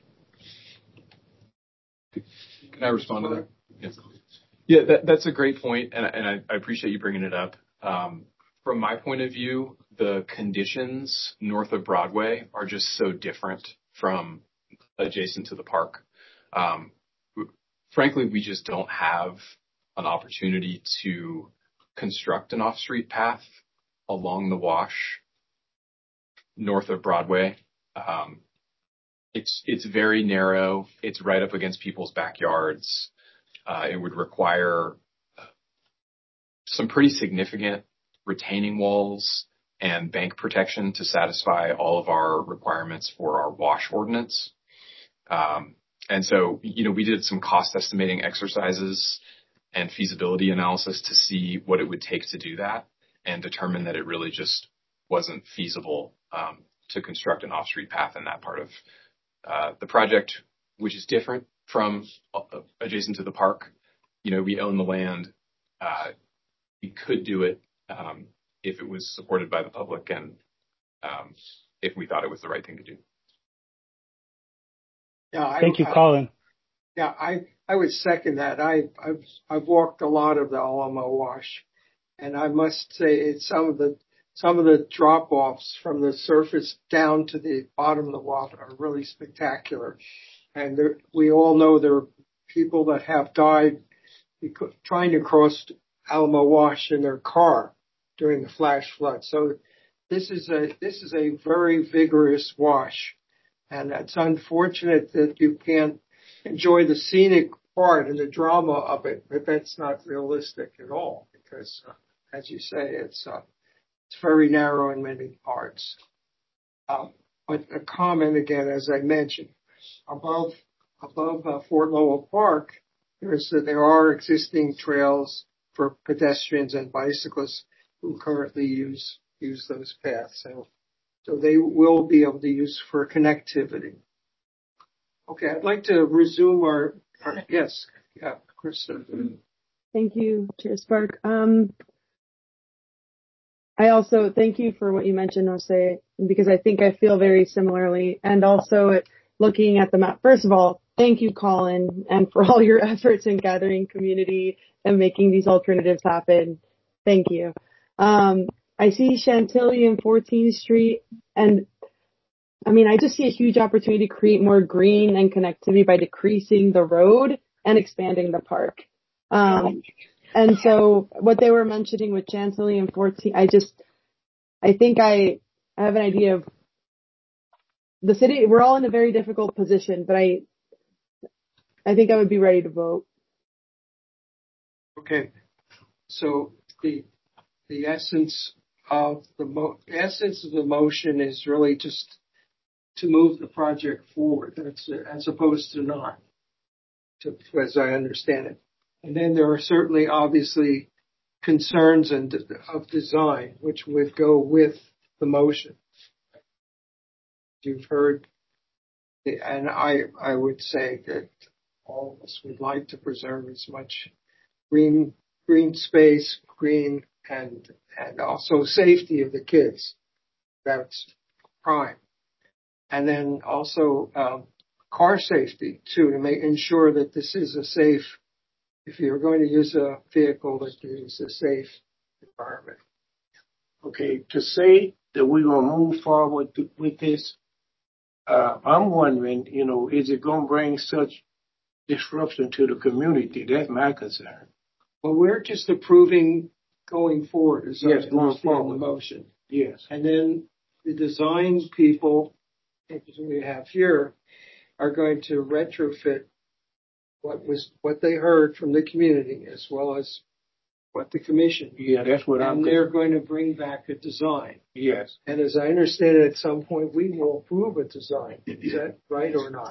[SPEAKER 10] Can I respond to that? Yes. Yeah, that, that's a great point, and, and I, I appreciate you bringing it up. Um, from my point of view, the conditions north of Broadway are just so different from adjacent to the park. Um, frankly, we just don't have an opportunity to construct an off-street path along the wash north of Broadway. Um, it's it's very narrow. It's right up against people's backyards. Uh, it would require some pretty significant retaining walls and bank protection to satisfy all of our requirements for our wash ordinance. Um, and so, you know, we did some cost estimating exercises and feasibility analysis to see what it would take to do that, and determine that it really just wasn't feasible um, to construct an off-street path in that part of uh, the project, which is different from uh, adjacent to the park. You know, we own the land. Uh, we could do it um, if it was supported by the public, and um, if we thought it was the right thing to do.
[SPEAKER 1] Yeah, I,
[SPEAKER 19] Thank you,
[SPEAKER 1] I,
[SPEAKER 19] Colin.
[SPEAKER 1] Yeah, I, I would second that. I, I've, I've walked a lot of the Alamo Wash, and I must say it's some of the Some of the drop-offs from the surface down to the bottom of the water are really spectacular. And there, we all know there are people that have died because, trying to cross Alamo Wash in their car during the flash flood. So this is a this is a very vigorous wash, and it's unfortunate that you can't enjoy the scenic part and the drama of it, but that's not realistic at all, because, uh, as you say, it's uh, It's very narrow in many parts. Um, but a comment again, as I mentioned, above above uh, Fort Lowell Park, there's uh, there are existing trails for pedestrians and bicyclists who currently use use those paths, so so they will be able to use for connectivity. Okay, I'd like to resume our, our yes, yeah, Krista.
[SPEAKER 3] Thank you, Chair Spark. Um, I also thank you for what you mentioned, Jose, because I think I feel very similarly. And also looking at the map, first of all, thank you, Colin, and for all your efforts in gathering community and making these alternatives happen. Thank you. Um, I see Chantilly and fourteenth Street, and I mean, I just see a huge opportunity to create more green and connectivity by decreasing the road and expanding the park. Um, And so what they were mentioning with Chantilly and fourteen, I just, I think I, I have an idea of the city. We're all in a very difficult position, but I, I think I would be ready to vote.
[SPEAKER 1] Okay. So the, the essence of the mo, the essence of the motion is really just to move the project forward. That's as opposed to not, to, as I understand it. And then there are certainly obviously concerns and of design, which would go with the motion. You've heard, the, and I, I would say that all of us would like to preserve as much green, green space, green, and, and also safety of the kids. That's prime. And then also, um, car safety too, to make, ensure that this is a safe, if you're going to use a vehicle, that it is a safe environment.
[SPEAKER 8] Okay, to say that we're going to move forward th- with this, uh, I'm wondering, you know, is it going to bring such disruption to the community? That's my concern.
[SPEAKER 1] Well, we're just approving going forward, as
[SPEAKER 8] Yes,
[SPEAKER 1] I
[SPEAKER 8] going
[SPEAKER 1] understand
[SPEAKER 8] forward.
[SPEAKER 1] the motion.
[SPEAKER 8] Yes.
[SPEAKER 1] And then the design people, as we have here, are going to retrofit what was what they heard from the community as well as what the commission.
[SPEAKER 8] Yeah, that's what I'm.
[SPEAKER 1] And they're going to bring back a design.
[SPEAKER 8] Yes.
[SPEAKER 1] And as I understand it, at some point we will approve a design. Is that right or not?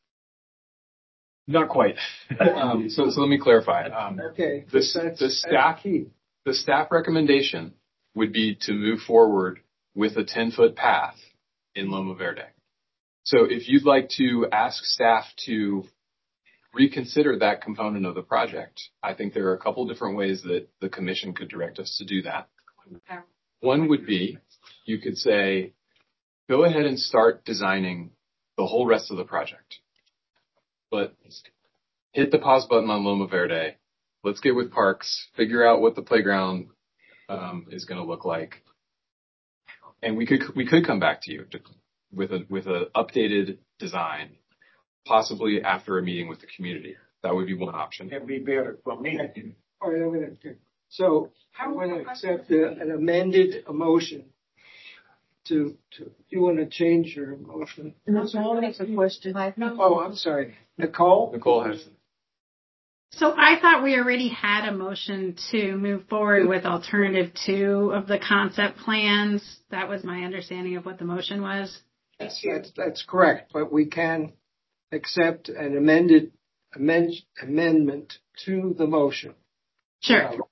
[SPEAKER 10] Not quite. um, so, so let me clarify. Um,
[SPEAKER 1] okay.
[SPEAKER 10] The,
[SPEAKER 1] That's,
[SPEAKER 10] the staff,
[SPEAKER 1] key.
[SPEAKER 10] the staff recommendation would be to move forward with a ten foot path in Loma Verde. So if you'd like to ask staff to reconsider that component of the project, I think there are a couple different ways that the commission could direct us to do that. One would be, you could say, go ahead and start designing the whole rest of the project. But hit the pause button on Loma Verde. Let's get with parks, figure out what the playground um, is going to look like. And we could we could come back to you to, with a with an updated design, possibly after a meeting with the community. That would be one option.
[SPEAKER 8] That'd be better for me.
[SPEAKER 1] All right, I'm going to. So I'm going to accept a, an amended motion. To, to, you want to change your motion?
[SPEAKER 9] Nicole has a question.
[SPEAKER 1] Oh, I'm sorry. Nicole?
[SPEAKER 10] Nicole has.
[SPEAKER 4] So I thought we already had a motion to move forward with alternative two of the concept plans. That was my understanding of what the motion was.
[SPEAKER 1] Yes, that's, that's correct. But we can accept an amended amend, amendment to the motion.
[SPEAKER 4] Sure.
[SPEAKER 1] Uh,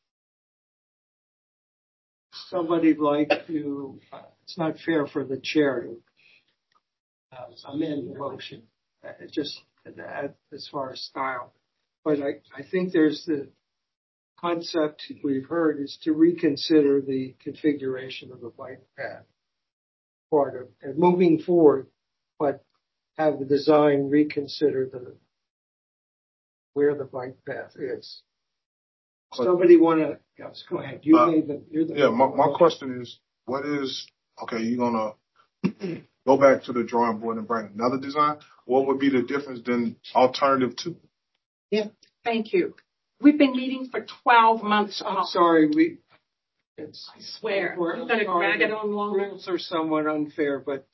[SPEAKER 1] somebody'd like to, uh, it's not fair for the chair to uh, amend the motion, uh, just uh, as far as style. But I, I think there's the concept we've heard is to reconsider the configuration of the bike path part of and moving forward, but have the design reconsider the where the bike path is. Somebody want to? Yes, go ahead. You
[SPEAKER 5] uh,
[SPEAKER 1] made the. You're the
[SPEAKER 5] yeah, my, my question is, what is okay? You're gonna go back to the drawing board and bring another design. What would be the difference than alternative two?
[SPEAKER 13] Yeah, thank you. We've been meeting for twelve months.
[SPEAKER 1] I'm sorry, we. It's,
[SPEAKER 13] I swear, we're going to drag it on longer.
[SPEAKER 1] Rules are somewhat unfair, but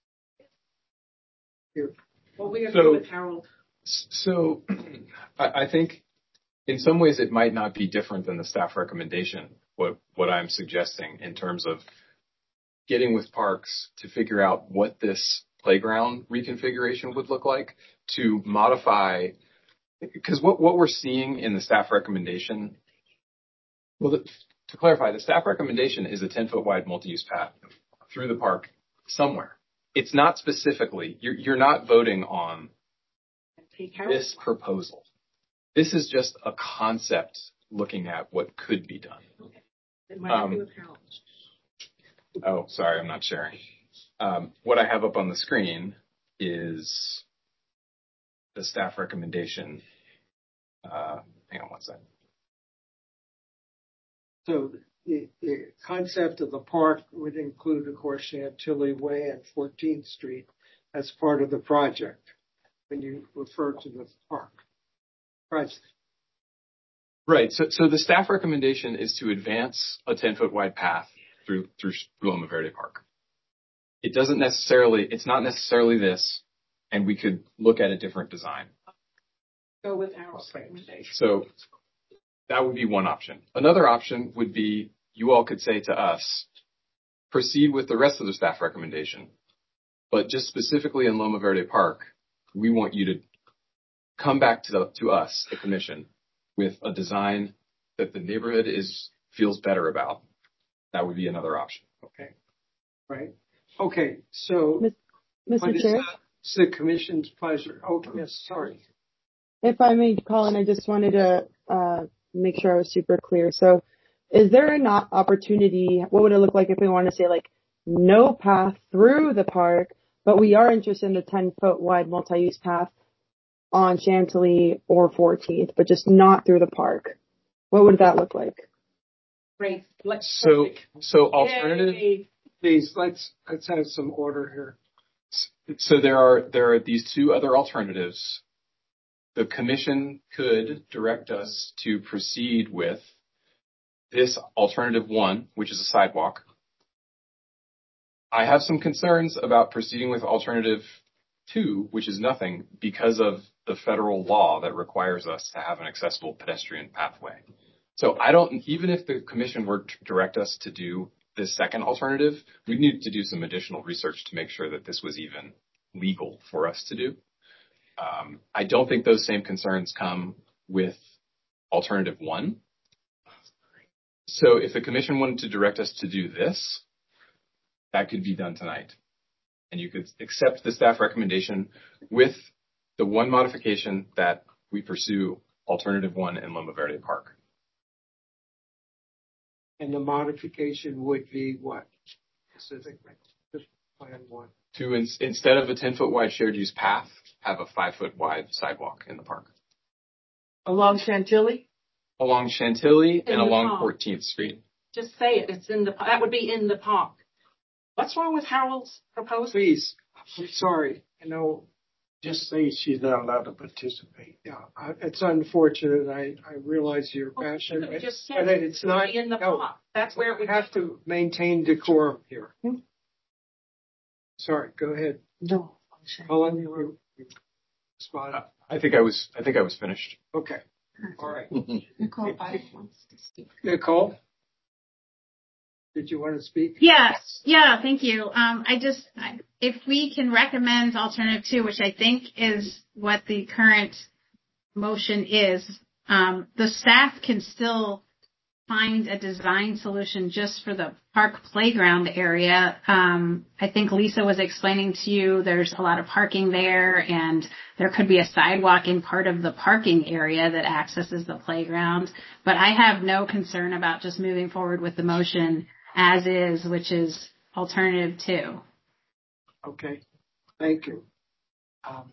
[SPEAKER 1] here.
[SPEAKER 13] Well, we agree
[SPEAKER 10] so,
[SPEAKER 13] with Harold.
[SPEAKER 10] So, I, I think. In some ways, it might not be different than the staff recommendation, what, what I'm suggesting in terms of getting with parks to figure out what this playground reconfiguration would look like, to modify, because what, what we're seeing in the staff recommendation, well, the, to clarify, the staff recommendation is a ten foot wide multi-use path through the park somewhere. It's not specifically, you're, you're not voting on this proposal. This is just a concept looking at what could be done. Um, oh, sorry, I'm not sharing. Um, what I have up on the screen is the staff recommendation. Uh, hang on one second.
[SPEAKER 1] So the, the concept of the park would include, of course, Chantilly Way and fourteenth Street as part of the project when you refer to the park. Right.
[SPEAKER 10] Right. So, so the staff recommendation is to advance a ten foot wide path through, through Loma Verde Park. It doesn't necessarily, it's not necessarily this, and we could look at a different design.
[SPEAKER 13] Go with our recommendation.
[SPEAKER 10] So that would be one option. Another option would be you all could say to us, proceed with the rest of the staff recommendation, but just specifically in Loma Verde Park, we want you to come back to the, to us, the commission, with a design that the neighborhood is feels better about. That would be another option.
[SPEAKER 1] Okay. Right. Okay. So,
[SPEAKER 3] Mister
[SPEAKER 1] what is
[SPEAKER 3] Chair?
[SPEAKER 1] the, it's the commission's pleasure. Oh, yes. Sorry.
[SPEAKER 3] If I may, Colin, I just wanted to uh, make sure I was super clear. So is there an o- opportunity, what would it look like if we want to say like no path through the park, but we are interested in the ten foot wide multi-use path on Chantilly or fourteenth, but just not through the park? What would that look like?
[SPEAKER 13] Great. Let's
[SPEAKER 10] So, so alternative.
[SPEAKER 13] Yay.
[SPEAKER 1] Please, let's, let's have some order here.
[SPEAKER 10] So there are, there are these two other alternatives. The commission could direct us to proceed with this alternative one, which is a sidewalk. I have some concerns about proceeding with alternative two, which is nothing, because of the federal law that requires us to have an accessible pedestrian pathway. So I don't, even if the commission were to direct us to do this second alternative, we need to do some additional research to make sure that this was even legal for us to do. Um, I don't think those same concerns come with alternative one. So if the commission wanted to direct us to do this, that could be done tonight. And you could accept the staff recommendation with the one modification that we pursue alternative one in Loma Verde Park.
[SPEAKER 1] And the modification would be what? Specifically, just plan one.
[SPEAKER 10] To in, instead of a ten foot wide shared use path, have a five foot wide sidewalk in the park.
[SPEAKER 9] Along Chantilly?
[SPEAKER 10] Along Chantilly
[SPEAKER 13] In
[SPEAKER 10] and
[SPEAKER 13] the
[SPEAKER 10] along
[SPEAKER 13] park.
[SPEAKER 10] fourteenth Street.
[SPEAKER 13] Just say it. It's in the, that would be in the park. What's wrong with Harold's proposal?
[SPEAKER 1] Please, I'm sorry. You know,
[SPEAKER 8] Just say she's not allowed to participate.
[SPEAKER 1] yeah, I, it's unfortunate. I, I realize your
[SPEAKER 13] Well,
[SPEAKER 1] passion,
[SPEAKER 13] you
[SPEAKER 1] but
[SPEAKER 13] just said
[SPEAKER 1] but it's
[SPEAKER 13] it would
[SPEAKER 1] not.
[SPEAKER 13] be in the
[SPEAKER 1] No,
[SPEAKER 13] park. That's where
[SPEAKER 1] we
[SPEAKER 13] we
[SPEAKER 1] have to maintain decorum here. Sorry, go ahead.
[SPEAKER 9] No.
[SPEAKER 1] Colin, you were you spot.
[SPEAKER 10] I think I was, I think I was finished.
[SPEAKER 1] Okay. All right.
[SPEAKER 2] Nicole Biden wants to speak.
[SPEAKER 1] Nicole, did you want to speak?
[SPEAKER 4] Yes, yeah, thank you. Um, I just, I, if we can recommend alternative two, which I think is what the current motion is, um, the staff can still find a design solution just for the park playground area. Um, I think Lisa was explaining to you there's a lot of parking there, and there could be a sidewalk in part of the parking area that accesses the playground. But I have no concern about just moving forward with the motion as is, which is alternative two.
[SPEAKER 1] Okay. Thank you. Um,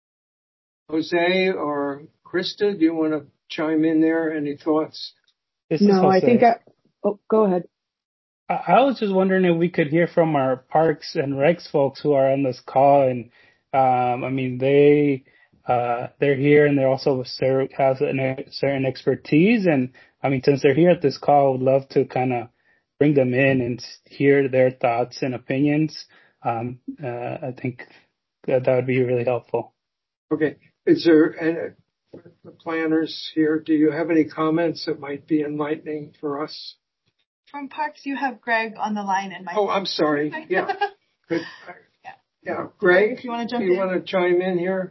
[SPEAKER 1] Jose or Krista, do you want to chime in there? Any thoughts?
[SPEAKER 19] This is
[SPEAKER 3] No, I
[SPEAKER 19] Jose.
[SPEAKER 3] think I, oh, go ahead.
[SPEAKER 19] I I was just wondering if we could hear from our parks and recs folks who are on this call, and um, I mean they uh, they're here and they also ser- have a certain expertise, and I mean since they're here at this call, I would love to kind of bring them in and hear their thoughts and opinions. Um, uh, I think that that would be really helpful.
[SPEAKER 1] Okay. Is there any, the planners here, do you have any comments that might be enlightening for us?
[SPEAKER 2] From Parks, you have Greg on the line and Mike.
[SPEAKER 1] Oh, I'm sorry. Yeah. Good. Yeah. Yeah. Greg,
[SPEAKER 2] If you want to jump
[SPEAKER 1] do you
[SPEAKER 2] in.
[SPEAKER 1] want to chime in here?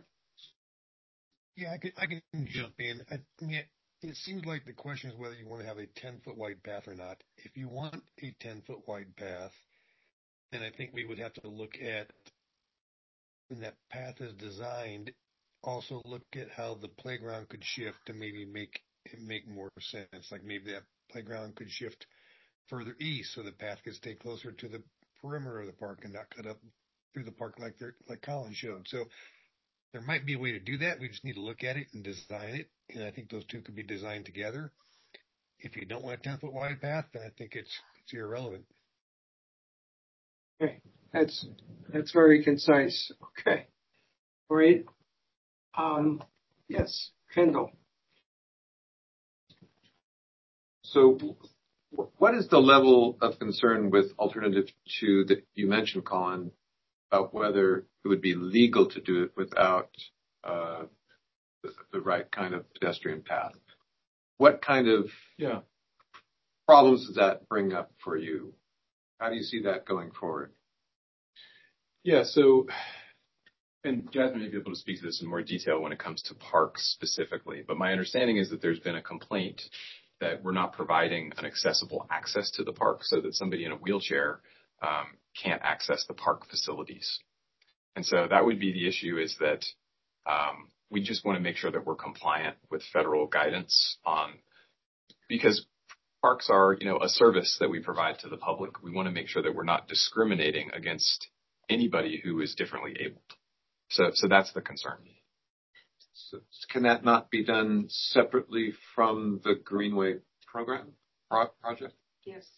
[SPEAKER 20] Yeah, I can, I can jump in. I, I mean, it seems like the question is whether you want to have a ten foot wide path or not. If you want a ten foot wide path, then I think we would have to look at when that path is designed, also look at how the playground could shift to maybe make it make more sense. Like maybe that playground could shift further east so the path could stay closer to the perimeter of the park and not cut up through the park like they're, like Colin showed. So there might be a way to do that. We just need to look at it and design it. And I think those two could be designed together. If you don't want a ten foot wide path, then I think it's it's irrelevant.
[SPEAKER 1] Okay. That's, that's very concise. Okay. Great. Um, yes, Kendall.
[SPEAKER 7] So what is the level of concern with alternative two that you mentioned, Colin, about whether it would be legal to do it without uh, the, the right kind of pedestrian path? What kind of yeah. problems does that bring up for you? How do you see that going forward?
[SPEAKER 10] Yeah, so, and Jasmine may be able to speak to this in more detail when it comes to parks specifically, but my understanding is that there's been a complaint that we're not providing an accessible access to the park so that somebody in a wheelchair um, can't access the park facilities. And so that would be the issue, is that um, we just want to make sure that we're compliant with federal guidance on, because parks are, you know, a service that we provide to the public. We want to make sure that we're not discriminating against anybody who is differently abled. So, so that's the concern.
[SPEAKER 7] So can that not be done separately from the Greenway program pro- project?
[SPEAKER 13] Yes.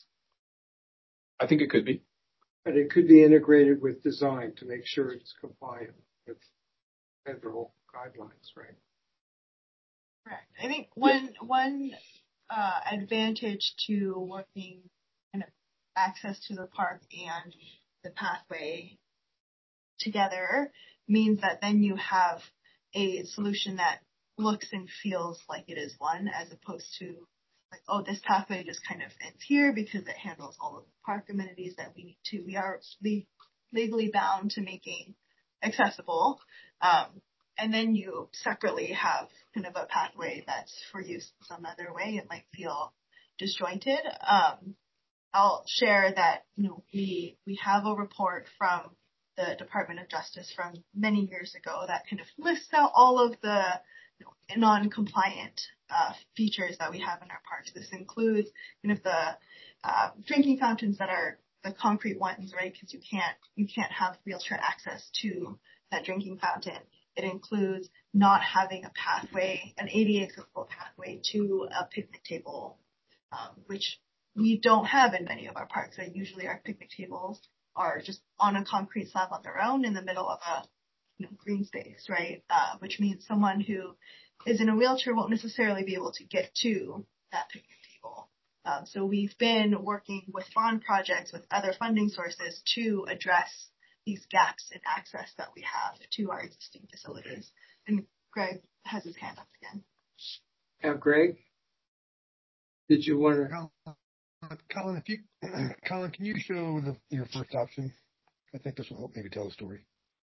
[SPEAKER 10] I think it could be.
[SPEAKER 1] But it could be integrated with design to make sure it's compliant with federal guidelines, right?
[SPEAKER 2] Correct. I think one one uh, advantage to working kind of access to the park and the pathway together means that then you have a solution that looks and feels like it is one, as opposed to like, oh, this pathway just kind of ends here because it handles all of the park amenities that we need to. We are le- legally bound to making accessible. Um, and then you separately have kind of a pathway that's for use some other way. It might feel disjointed. Um, I'll share that, you know, we, we have a report from the Department of Justice from many years ago that kind of lists out all of the you know, non-compliant uh, features that we have in our parks. This includes kind of the uh, drinking fountains that are the concrete ones, right? Because you can't you can't have wheelchair access to that drinking fountain. It includes not having a pathway, an A D A accessible pathway to a picnic table, um, which we don't have in many of our parks. That usually our picnic tables are just on a concrete slab on their own in the middle of a you know, green space, right? Uh, which means someone who is in a wheelchair won't necessarily be able to get to that picnic table. Um, so we've been working with bond projects, with other funding sources to address these gaps in access that we have to our existing facilities. And Greg has his hand up again.
[SPEAKER 1] Yeah, Greg, did you want to?
[SPEAKER 20] Uh, Colin, if you, Colin, can you show the, your first option? I think this will help maybe tell the story.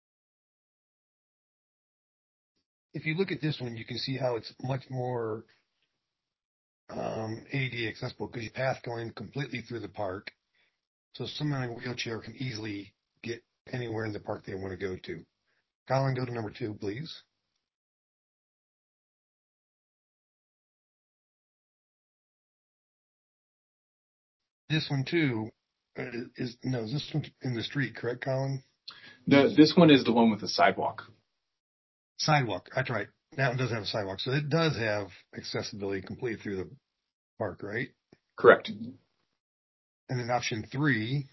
[SPEAKER 20] If you look at this one, you can see how it's much more um, A D A accessible because you path going completely through the park. So someone in a wheelchair can easily get anywhere in the park they want to go to. Colin, go to number two, please. This one too is, is no, is this one in the street, correct, Colin?
[SPEAKER 10] The, this one is the one with the sidewalk.
[SPEAKER 20] Sidewalk, that's right. That one does have a sidewalk, so it does have accessibility completely through the park, right?
[SPEAKER 10] Correct.
[SPEAKER 20] And then option three,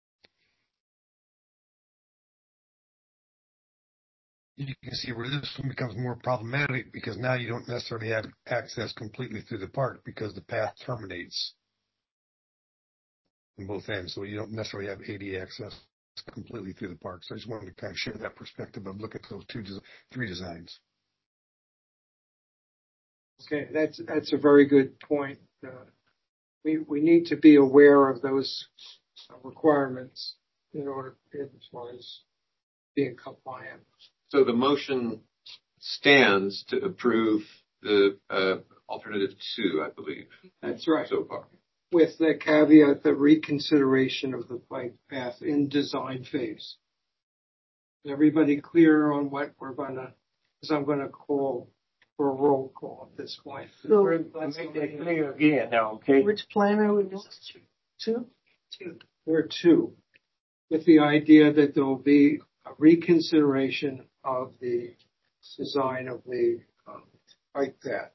[SPEAKER 20] you can see where this one becomes more problematic because now you don't necessarily have access completely through the park because the path terminates on both ends, so you don't necessarily have A D A access completely through the park. So I just wanted to kind of share that perspective of look at those two, three designs.
[SPEAKER 1] Okay, that's that's a very good point. Uh, we we need to be aware of those requirements in order as far as being compliant.
[SPEAKER 7] So the motion stands to approve the uh, alternative two, I believe.
[SPEAKER 1] That's right.
[SPEAKER 7] So far,
[SPEAKER 1] with the caveat, the reconsideration of the bike path in design phase. Is everybody clear on what we're gonna? Because I'm going to call for a roll call at this point.
[SPEAKER 8] So let's make that clear again now, okay?
[SPEAKER 9] Which plan are we doing? Two?
[SPEAKER 1] Two. We're two. With the idea that there will be a reconsideration of the design of the um, bike path.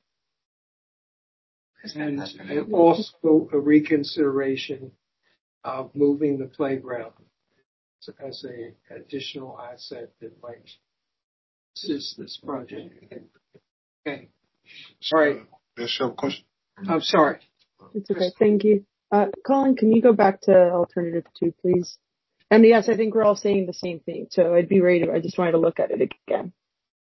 [SPEAKER 1] And, and also a reconsideration of moving the playground as an additional asset that might assist this project. Okay. All right.
[SPEAKER 5] Bishop, question.
[SPEAKER 1] I'm sorry.
[SPEAKER 3] It's okay. Thank you. Uh, Colin, can you go back to alternative two, please? And yes, I think we're all saying the same thing. So I'd be ready to, I just wanted to look at it again.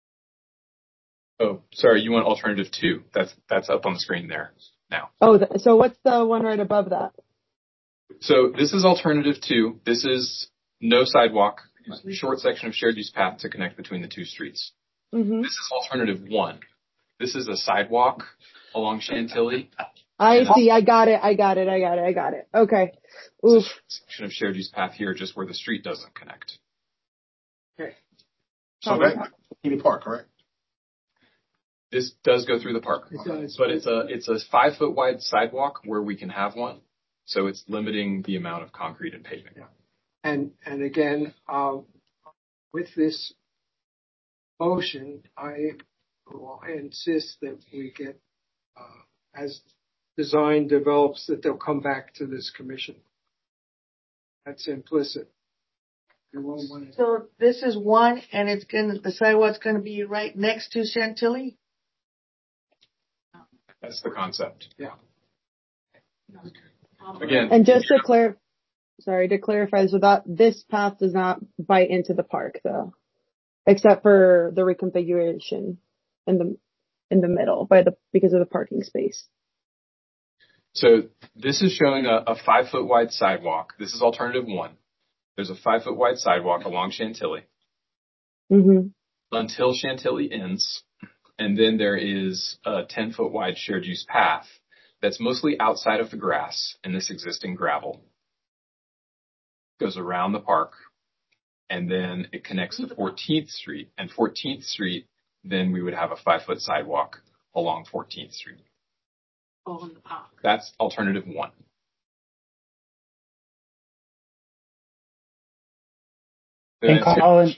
[SPEAKER 10] Oh, sorry. You want alternative two. That's, that's up on the screen there now.
[SPEAKER 3] Oh, th- so what's the one right above that?
[SPEAKER 10] So this is alternative two. This is no sidewalk, short section of shared use path to connect between the two streets.
[SPEAKER 3] Mm-hmm.
[SPEAKER 10] This is alternative one. This is a sidewalk along Chantilly.
[SPEAKER 3] I see. I got it. I got it. I got it. I got it. Okay. Oof.
[SPEAKER 10] Section of shared use path here, just where the street doesn't connect.
[SPEAKER 1] Okay.
[SPEAKER 5] So that through the park, correct?
[SPEAKER 10] This does go through the park,
[SPEAKER 1] It does.
[SPEAKER 10] but it's a it's a five foot wide sidewalk where we can have one. So it's limiting the amount of concrete and paving.
[SPEAKER 1] Yeah. And and again, um, with this motion, I will insist that we get uh, as design develops that they'll come back to this commission. That's implicit. You won't want to-
[SPEAKER 9] So this is one, and it's gonna, the sidewalk's gonna be right next to Chantilly?
[SPEAKER 10] That's the concept.
[SPEAKER 1] Yeah.
[SPEAKER 10] Again.
[SPEAKER 3] And just to clar- sorry, to clarify, so that this path does not bite into the park though, except for the reconfiguration in the, in the middle by the, because of the parking space.
[SPEAKER 10] So this is showing a, a five foot wide sidewalk. This is alternative one. There's a five foot wide sidewalk along Chantilly
[SPEAKER 3] Mm-hmm.
[SPEAKER 10] until Chantilly ends. And then there is a ten foot wide shared use path that's mostly outside of the grass in this existing gravel. Goes around the park, and then it connects to fourteenth Street. And fourteenth Street, then we would have a five foot sidewalk along fourteenth Street.
[SPEAKER 13] Oh, in the park.
[SPEAKER 10] That's alternative one.
[SPEAKER 19] And Colin,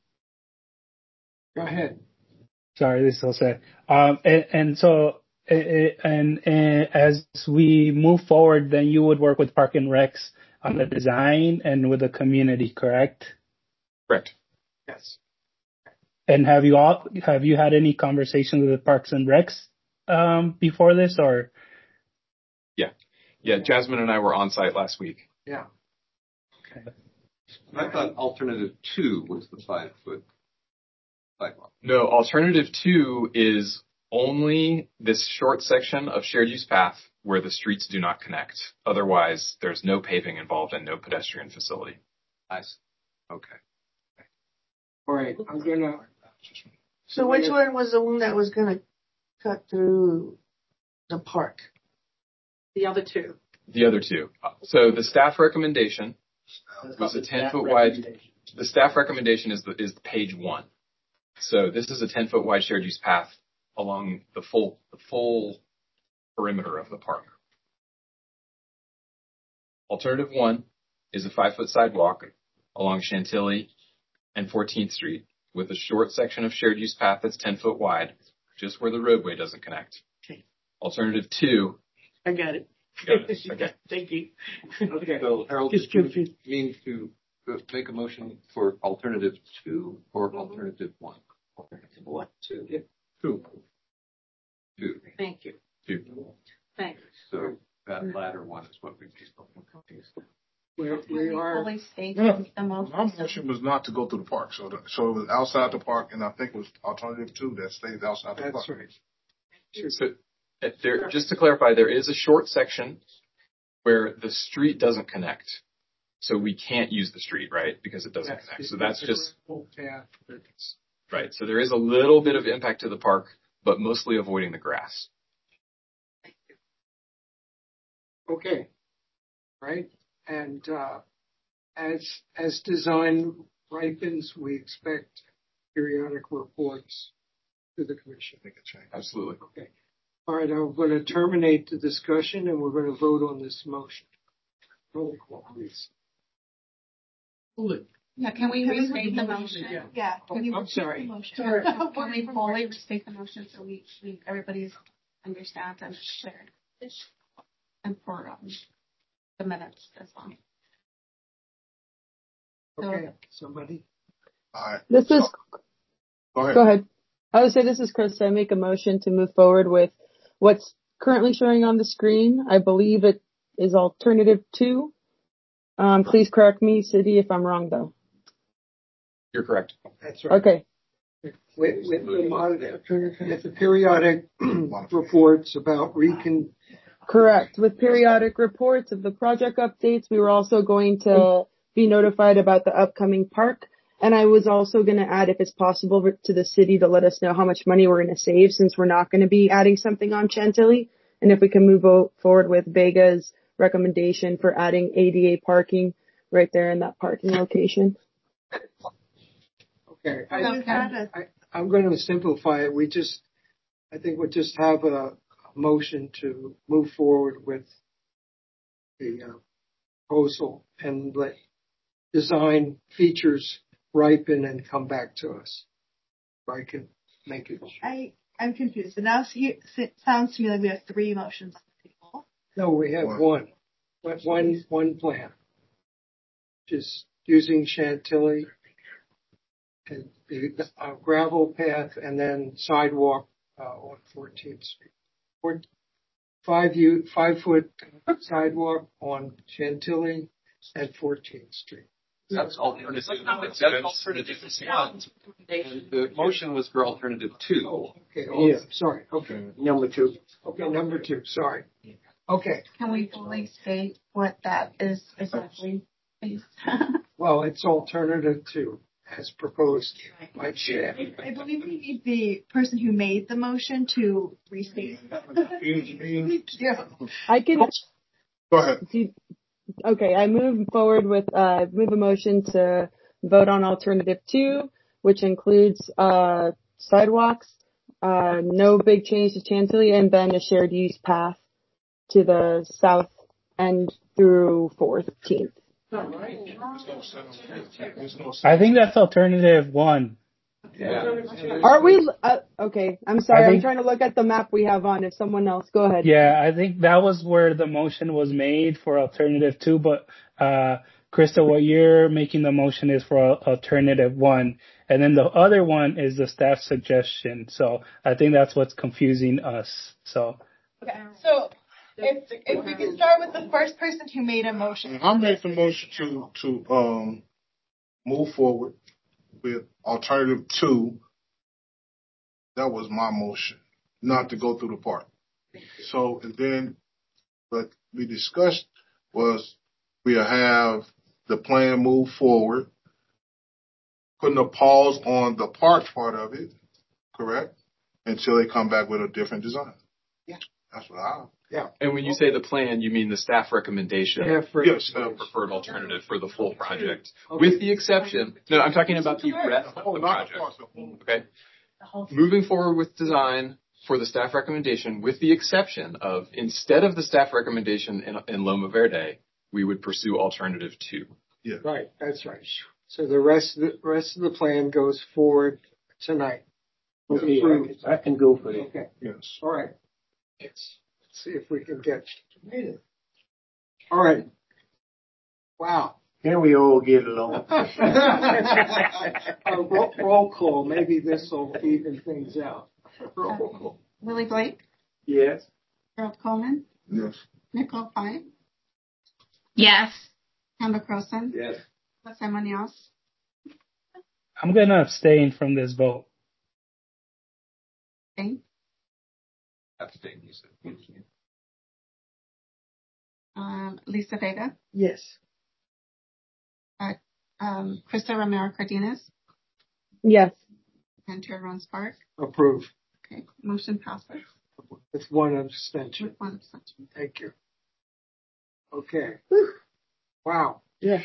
[SPEAKER 1] Go ahead.
[SPEAKER 19] sorry, this is Jose. Um, and, and so, and, and as we move forward, then you would work with Park and Recs on the design and with the community, correct?
[SPEAKER 10] Correct.
[SPEAKER 1] Yes.
[SPEAKER 19] And have you all, have you had any conversations with the Parks and Recs, um, before this or?
[SPEAKER 10] Yeah. Yeah. Jasmine and I were on site last week.
[SPEAKER 1] Yeah.
[SPEAKER 19] Okay.
[SPEAKER 7] I thought alternative two was the five foot sidewalk.
[SPEAKER 10] No, alternative two is only this short section of shared use path where the streets do not connect. Otherwise, there's no paving involved and no pedestrian facility.
[SPEAKER 7] I see. Okay.
[SPEAKER 1] All right. I'm gonna.
[SPEAKER 9] So which one was the one that was gonna cut through the park?
[SPEAKER 13] The other two.
[SPEAKER 10] The other two. So the staff recommendation was a ten foot wide. The staff recommendation is the is page one. So this is a ten foot wide shared use path along the full the full perimeter of the park. Alternative one is a five foot sidewalk along Chantilly and fourteenth Street with a short section of shared use path that's ten foot wide, just where the roadway doesn't connect.
[SPEAKER 9] Okay.
[SPEAKER 10] Alternative two.
[SPEAKER 9] I got it.
[SPEAKER 10] Got it. Okay.
[SPEAKER 9] Thank you.
[SPEAKER 1] Okay.
[SPEAKER 7] So Harold,
[SPEAKER 9] Just
[SPEAKER 7] did
[SPEAKER 9] confused.
[SPEAKER 7] you mean to make a motion for alternative two or alternative one?
[SPEAKER 9] What?
[SPEAKER 1] Two.
[SPEAKER 7] Two. Two.
[SPEAKER 13] Thank you.
[SPEAKER 10] Two.
[SPEAKER 13] Thanks.
[SPEAKER 7] So that latter one is what we just confused.
[SPEAKER 1] We're, we are.
[SPEAKER 4] Fully state
[SPEAKER 5] No,
[SPEAKER 4] the motion.
[SPEAKER 5] my motion was not to go through the park, so the, so it was outside the park, and I think it was alternative two that stays outside the park.
[SPEAKER 1] That's right.
[SPEAKER 10] So uh, there, just to clarify, there is a short section where the street doesn't connect. So we can't use the street, right? Because it doesn't
[SPEAKER 1] Yes,
[SPEAKER 10] connect.
[SPEAKER 1] it's
[SPEAKER 10] So that's
[SPEAKER 1] a
[SPEAKER 10] just,
[SPEAKER 1] gravel path that's-
[SPEAKER 10] right. So there is a little bit of impact to the park, but mostly avoiding the grass.
[SPEAKER 1] Okay. Right. And uh, as as design ripens, we expect periodic reports to the commission.
[SPEAKER 5] Make a change.
[SPEAKER 10] Absolutely.
[SPEAKER 1] Okay. All right. I'm going to terminate the discussion, and we're going to vote on this motion. Roll call, please.
[SPEAKER 4] Yeah, can we restate the motion?
[SPEAKER 2] Yeah. Can you
[SPEAKER 1] I'm
[SPEAKER 2] repeat
[SPEAKER 1] sorry.
[SPEAKER 2] the motion?
[SPEAKER 4] Sure. Can we fully restate the motion so we, we everybody understands and shared? And for um, the minutes as well.
[SPEAKER 1] Okay. Somebody.
[SPEAKER 5] All right.
[SPEAKER 3] This is,
[SPEAKER 5] Go ahead.
[SPEAKER 3] go ahead. I would say this is Chris. I make a motion to move forward with what's currently showing on the screen. I believe it is alternative two. Um, please correct me, City, if I'm wrong, though.
[SPEAKER 10] You're correct.
[SPEAKER 1] That's right.
[SPEAKER 3] Okay.
[SPEAKER 1] With, with, the, mod- with the periodic reports about recon.
[SPEAKER 3] Correct. With periodic reports of the project updates, we were also going to be notified about the upcoming park. And I was also going to add, if it's possible, to the city to let us know how much money we're going to save, since we're not going to be adding something on Chantilly. And if we can move forward with Vega's recommendation for adding A D A parking right there in that parking location.
[SPEAKER 1] Okay. I, I, I, I'm going to simplify it. We just, I think we'll just have a motion to move forward with the uh, proposal and let design features ripen and come back to us. If I can make it.
[SPEAKER 2] I, I'm confused. It now see, it sounds to me like we have three motions on the table.
[SPEAKER 1] No, we have one. One, one, one plan. Just using Chantilly and the uh, gravel path and then sidewalk uh, on fourteenth Street. Or five, u, five foot sidewalk on Chantilly at fourteenth Street.
[SPEAKER 10] That's alternative. That's alternative one. The motion was for alternative two.
[SPEAKER 1] Okay. Oh, yeah. Sorry. Okay. Number two. Okay. Number two. Sorry. Okay.
[SPEAKER 4] Can we fully state what that is exactly, please?
[SPEAKER 1] Well, it's alternative two, as proposed by Chair.
[SPEAKER 2] I believe we need the person who made the motion to restate.
[SPEAKER 1] Yeah.
[SPEAKER 3] I can.
[SPEAKER 5] Go ahead.
[SPEAKER 3] Okay, I move forward with, uh, move a motion to vote on alternative two, which includes, uh, sidewalks, uh, no big change to Chantilly, and then a shared use path to the south end through fourteenth.
[SPEAKER 19] I think that's alternative one.
[SPEAKER 3] Yeah. Are we, uh, okay, I'm sorry,
[SPEAKER 19] think,
[SPEAKER 3] I'm trying to look at the map we have on. If someone else, go ahead.
[SPEAKER 19] Yeah, I think that was where the motion was made for alternative two, but, uh, Krista, what you're making the motion is for alternative one, and then the other one is the staff suggestion. So I think that's what's confusing us. So.
[SPEAKER 2] Okay, so if if we can start with the first person who made a motion.
[SPEAKER 5] I made the motion to to um move forward with alternative two. That was my motion, not to go through the park. So, and then what we discussed was we'll have the plan move forward, putting a pause on the park part of it, correct? Until they come back with a different design.
[SPEAKER 1] Yeah.
[SPEAKER 5] That's what I.
[SPEAKER 1] Yeah.
[SPEAKER 10] And when you say the plan, you mean the staff recommendation.
[SPEAKER 1] Staff
[SPEAKER 10] Yes, the preferred alternative for the full project. Okay. With the exception, no, I'm talking about the rest of the project. Okay. Moving forward with design for the staff recommendation, with the exception of, instead of the staff recommendation in, in Loma Verde, we would pursue alternative two.
[SPEAKER 1] Yeah. Right. That's right. So the rest of the rest of the plan goes forward tonight.
[SPEAKER 8] Okay. I can go for it.
[SPEAKER 1] Okay.
[SPEAKER 5] Yes.
[SPEAKER 1] All right. Let's see if we can get it. All right. Wow.
[SPEAKER 8] Can we all get along?
[SPEAKER 1] A roll, roll call. Maybe this will even things out. Roll call.
[SPEAKER 4] Willie Blake?
[SPEAKER 8] Yes.
[SPEAKER 4] Harold Coleman?
[SPEAKER 5] Yes.
[SPEAKER 4] Nicole Pike? Yes. Amber Croson?
[SPEAKER 8] Yes.
[SPEAKER 4] Jose Munoz?
[SPEAKER 19] I'm going to abstain from this vote.
[SPEAKER 4] Okay.
[SPEAKER 10] Abstain, you said.
[SPEAKER 4] Um, Lisa Vega?
[SPEAKER 9] Yes.
[SPEAKER 4] Uh, um, Krista Romero Cardenas?
[SPEAKER 3] Yes.
[SPEAKER 4] And Tyrone Spark?
[SPEAKER 1] Approve.
[SPEAKER 4] Okay. Motion passes.
[SPEAKER 1] With one abstention.
[SPEAKER 4] With one abstention.
[SPEAKER 1] Thank you. Okay. Wow.
[SPEAKER 9] Yeah.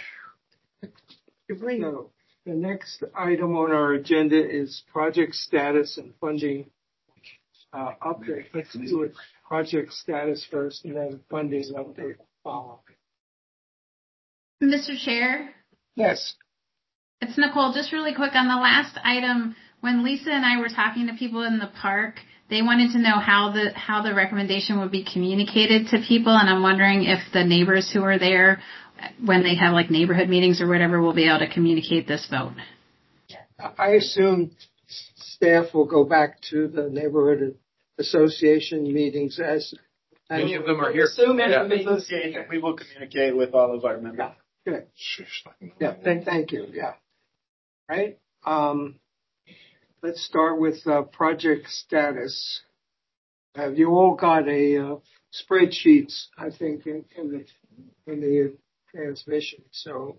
[SPEAKER 1] So the next item on our agenda is project status and funding uh, update. Let's do it. Project status first, and then funding update follow.
[SPEAKER 4] Mister Chair?
[SPEAKER 1] Yes.
[SPEAKER 4] It's Nicole. Just really quick on the last item, when Lisa and I were talking to people in the park, they wanted to know how the how the recommendation would be communicated to people, and I'm wondering if the neighbors who are there, when they have like neighborhood meetings or whatever, will be able to communicate this vote.
[SPEAKER 1] I assume staff will go back to the neighborhood association meetings as.
[SPEAKER 10] Many of them are here.
[SPEAKER 16] Assume as
[SPEAKER 10] Yeah.
[SPEAKER 16] an association, we will communicate with all of our members.
[SPEAKER 1] Good. Yeah, thank, thank you, yeah. Right, um, let's start with, uh, project status. Have you all got a, uh, spreadsheets, I think, in, in the, in the transmission, so.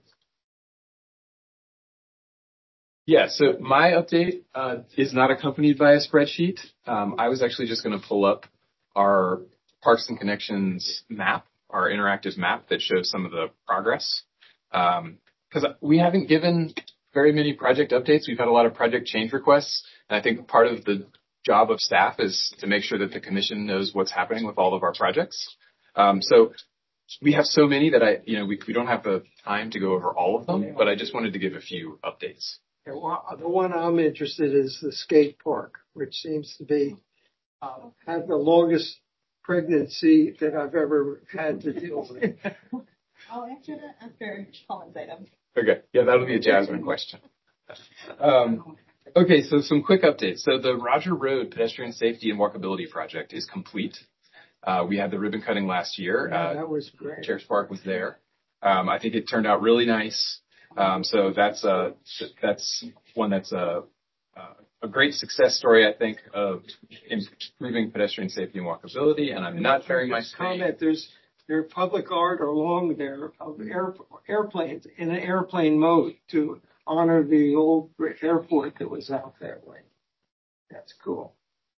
[SPEAKER 10] Yeah, so my update uh, is not accompanied by a spreadsheet. Um, I was actually just going to pull up our Parks and Connections map, our interactive map that shows some of the progress. Because um, we haven't given very many project updates. We've had a lot of project change requests. And I think part of the job of staff is to make sure that the commission knows what's happening with all of our projects. Um, so we have so many that I, you know, we, we don't have the time to go over all of them, but I just wanted to give a few updates.
[SPEAKER 1] The one I'm interested in is the skate park, which seems to be uh, have the longest pregnancy that I've ever had to deal with.
[SPEAKER 2] I'll answer that after Colin's item.
[SPEAKER 10] Okay, yeah, that'll be a Jasmine question. Um, okay, so some quick updates. So the Roger Road Pedestrian Safety and Walkability Project is complete. Uh, we had the ribbon cutting last year.
[SPEAKER 1] Yeah,
[SPEAKER 10] uh,
[SPEAKER 1] that was great.
[SPEAKER 10] Chair Spark was there. Um, I think it turned out really nice. Um, so that's a, that's one that's a, a great success story, I think, of improving pedestrian safety and walkability. And I'm not sharing my screen.
[SPEAKER 1] Comment, there's there's public art along there of air, airplanes in an airplane mode to honor the old airport that was out that way. That's cool.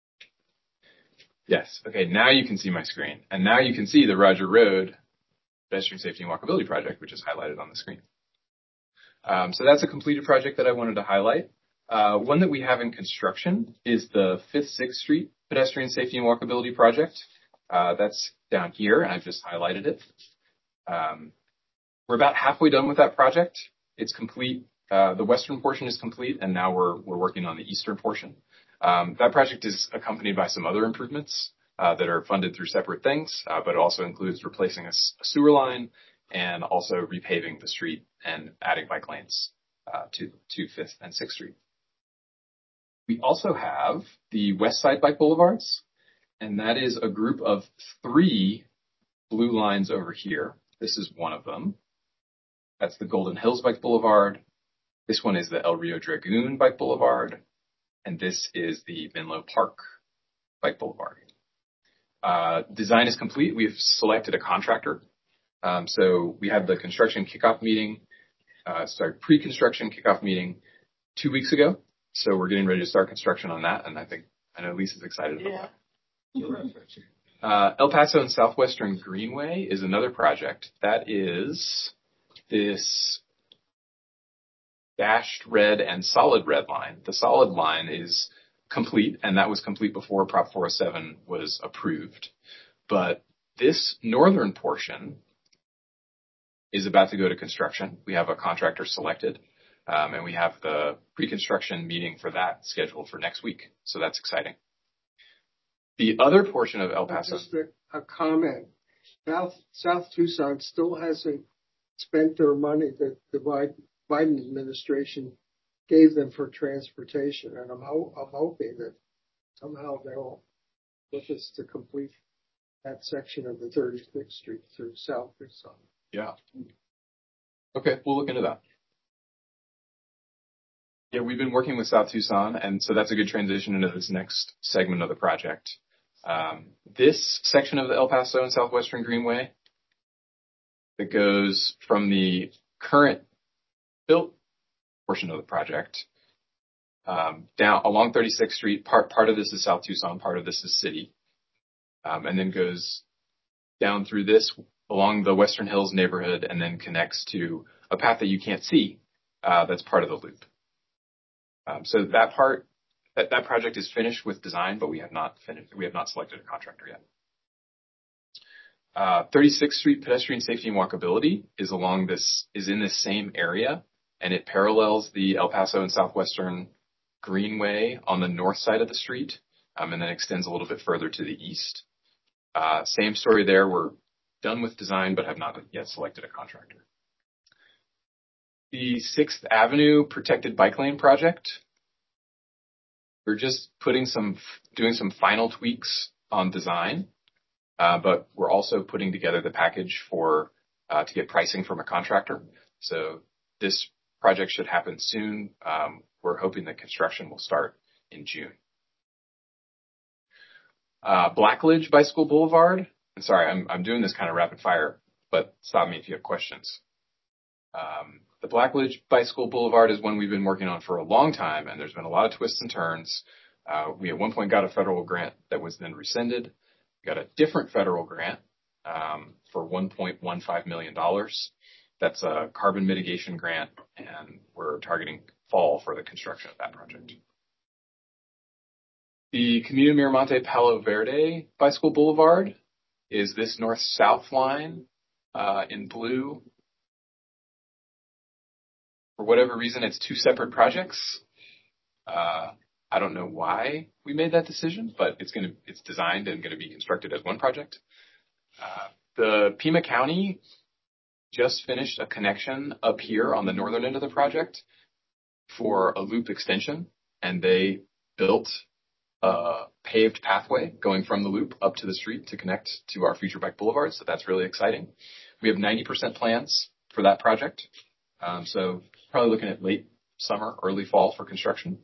[SPEAKER 10] Yes. Okay. Now you can see my screen, and now you can see the Roger Road Pedestrian Safety and Walkability Project, which is highlighted on the screen. Um, so that's a completed project that I wanted to highlight. Uh, one that we have in construction is the fifth, sixth Street Pedestrian Safety and Walkability Project. Uh, that's down here, and I've just highlighted it. Um, we're about halfway done with that project. It's complete. Uh, the western portion is complete, and now we're we're working on the eastern portion. Um, that project is accompanied by some other improvements uh, that are funded through separate things, uh, but it also includes replacing a, a sewer line and also repaving the street and adding bike lanes uh, to, to fifth and sixth Street. We also have the West Side Bike Boulevards, and that is a group of three blue lines over here. This is one of them. That's the Golden Hills Bike Boulevard. This one is the El Rio Dragoon Bike Boulevard, and this is the Menlo Park Bike Boulevard. Uh, design is complete. We've selected a contractor. Um, so we had the construction kickoff meeting, uh, sorry, pre-construction kickoff meeting two weeks ago. So we're getting ready to start construction on that. And I think, I know Lisa's excited about
[SPEAKER 1] Yeah.
[SPEAKER 10] that. Uh, El Paso and Southwestern Greenway is another project. That is this dashed red and solid red line. The solid line is complete, and that was complete before Prop four oh seven was approved. But this northern portion is about to go to construction. We have a contractor selected, um, and we have the pre-construction meeting for that scheduled for next week. So that's exciting. The other portion of El Paso.
[SPEAKER 1] Just a, a comment. South, South Tucson still hasn't spent their money that the Biden, Biden administration gave them for transportation, and I'm, ho- I'm hoping that somehow they'll look us to complete that section of the thirty-sixth Street through South Tucson.
[SPEAKER 10] Yeah. Okay, we'll look into that. Yeah, we've been working with South Tucson, and so that's a good transition into this next segment of the project. Um, this section of the El Paso and Southwestern Greenway that goes from the current built portion of the project um, down along thirty-sixth Street. Part part of this is South Tucson, part of this is city, um, and then goes down through this along the Western Hills neighborhood, and then connects to a path that you can't see. Uh, that's part of the loop. Um, so that part, that, that project is finished with design, but we have not finished. We have not selected a contractor yet. Uh, thirty-sixth Street Pedestrian Safety and Walkability is along this, is in this same area, and it parallels the El Paso and Southwestern Greenway on the north side of the street, um, and then extends a little bit further to the east. Uh, same story there. We're done with design, but have not yet selected a contractor. The sixth Avenue Protected Bike Lane project. We're just putting some, doing some final tweaks on design, uh, but we're also putting together the package for, uh, to get pricing from a contractor. So this project should happen soon. Um, we're hoping that construction will start in June. Uh, Blackledge Bicycle Boulevard. I'm sorry, I'm, I'm doing this kind of rapid fire, but stop me if you have questions. Um, the Blackledge Bicycle Boulevard is one we've been working on for a long time, and there's been a lot of twists and turns. Uh, we at one point got a federal grant that was then rescinded. We got a different federal grant um, for one point one five million dollars. That's a carbon mitigation grant, and we're targeting fall for the construction of that project. The Camino Miramonte Palo Verde Bicycle Boulevard is this north-south line uh, in blue. For whatever reason, it's two separate projects. Uh, I don't know why we made that decision, but it's going to, it's designed and going to be constructed as one project. Uh, the Pima County just finished a connection up here on the northern end of the project for a loop extension, and they built a paved pathway going from the loop up to the street to connect to our future bike boulevard. So that's really exciting. We have ninety percent plans for that project. Um, so probably looking at late summer, early fall for construction.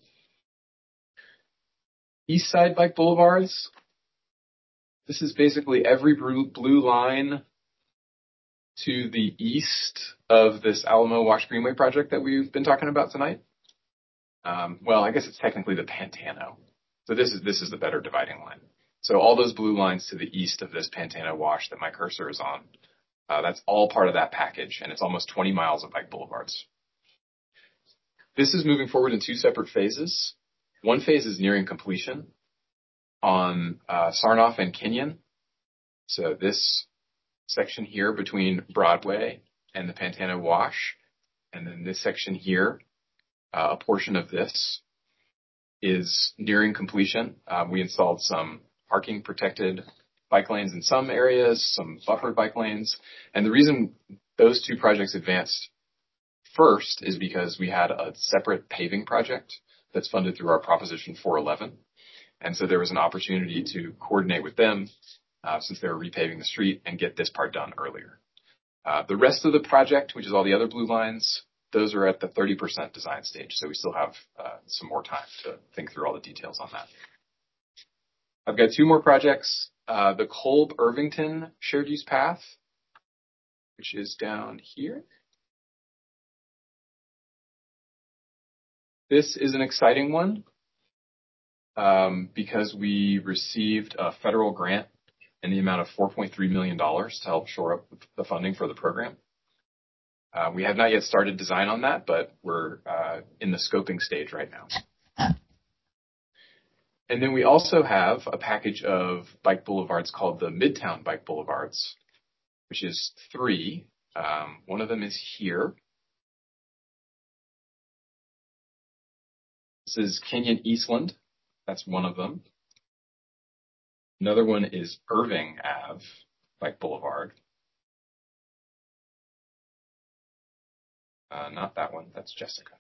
[SPEAKER 10] East Side Bike Boulevards. This is basically every blue line to the east of this Alamo Wash Greenway project that we've been talking about tonight. Um, well, I guess it's technically the Pantano. So this is this is the better dividing line. So all those blue lines to the east of this Pantano Wash that my cursor is on, uh, that's all part of that package, and it's almost twenty miles of bike boulevards. This is moving forward in two separate phases. One phase is nearing completion on uh, Sarnoff and Kenyon. So this section here between Broadway and the Pantano Wash, and then this section here, uh, a portion of this is nearing completion. Uh, we installed some parking protected bike lanes in some areas, some buffered bike lanes. And the reason those two projects advanced first is because we had a separate paving project that's funded through our Proposition four eleven. And so there was an opportunity to coordinate with them uh, since they were repaving the street and get this part done earlier. Uh, the rest of the project, which is all the other blue lines, those are at the thirty percent design stage. So we still have uh, some more time to think through all the details on that. I've got two more projects. Uh, the Kolb Irvington shared use path, which is down here. This is an exciting one um, because we received a federal grant in the amount of four point three million dollars to help shore up the funding for the program. Uh, we have not yet started design on that, but we're uh, in the scoping stage right now. And then we also have a package of bike boulevards called the Midtown Bike Boulevards, which is three. Um, one of them is here. This is Kenyon Eastland. That's one of them. Another one is Irving Ave Bike Boulevard. Uh, not that one. That's Jessica.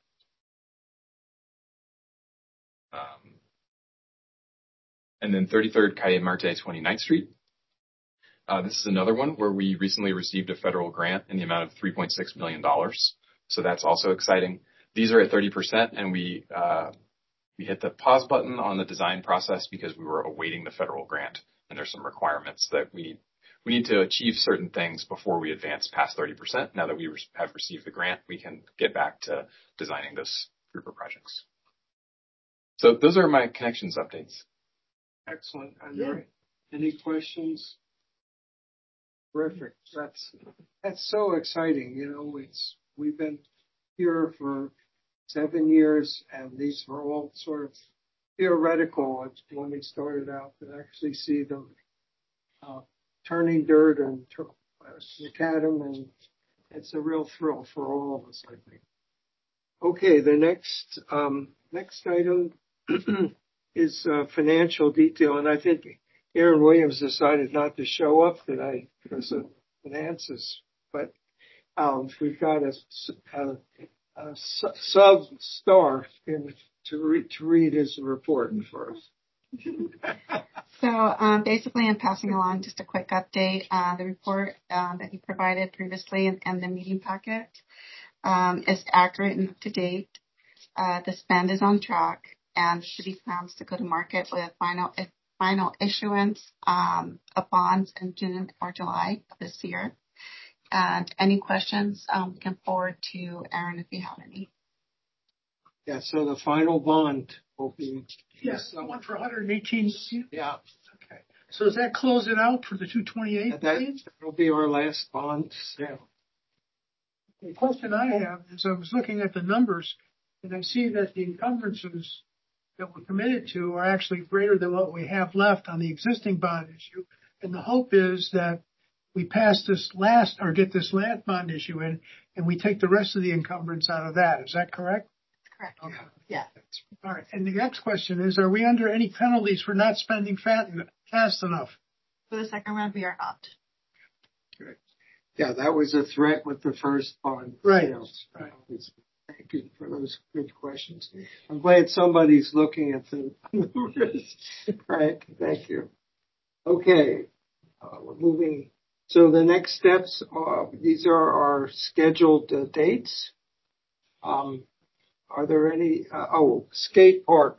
[SPEAKER 10] Um, and then thirty-third Calle Marte, twenty-ninth Street. Uh, this is another one where we recently received a federal grant in the amount of three point six million dollars. So that's also exciting. These are at thirty percent, and we uh, we hit the pause button on the design process because we were awaiting the federal grant, and there's some requirements that we need. We need to achieve certain things before we advance past thirty percent. Now that we have received the grant, we can get back to designing this group of projects. So those are my connections updates.
[SPEAKER 1] Excellent. Are there any questions? Terrific. That's that's so exciting. You know, it's we've been here for seven years, and these were all sort of theoretical when we started out. To actually see them uh, turning dirt and macadam, and it's a real thrill for all of us, I think. Okay, the next um, next item is uh, financial detail, and I think Aaron Williams decided not to show up today because of finances, but um, we've got a, a, a sub star in to read, to read his report for us.
[SPEAKER 4] So um, basically, I'm passing along just a quick update. Uh, the report um, that you provided previously and, and the meeting packet um, is accurate and up to date. Uh, the spend is on track, and the city plans to go to market with final final issuance um, of bonds in June or July of this year. And any questions, um, can forward to Aaron if you have any.
[SPEAKER 1] Yeah, so the final bond will be.
[SPEAKER 6] Yes, the one for one hundred eighteen.
[SPEAKER 1] Yeah.
[SPEAKER 6] Okay. So does that close it out for the two twenty-eight?
[SPEAKER 1] That will be our last bond sale.
[SPEAKER 6] The question I have is I was looking at the numbers and I see that the encumbrances that we're committed to are actually greater than what we have left on the existing bond issue. And the hope is that we pass this last or get this last bond issue in and we take the rest of the encumbrance out of that. Is that correct?
[SPEAKER 4] Correct.
[SPEAKER 6] Okay.
[SPEAKER 4] Yeah.
[SPEAKER 6] All right. And the next question is, are we under any penalties for not spending fast enough?
[SPEAKER 2] For the second round, we are not.
[SPEAKER 1] Good. Yeah, that was a threat with the first bond.
[SPEAKER 6] Right.
[SPEAKER 1] Sales. Right. Thank you for those good questions. I'm glad somebody's looking at the numbers. Right. Thank you. Okay. Uh, we're moving. So the next steps are, these are our scheduled uh, dates. Um, Are there any, uh, oh, skate park.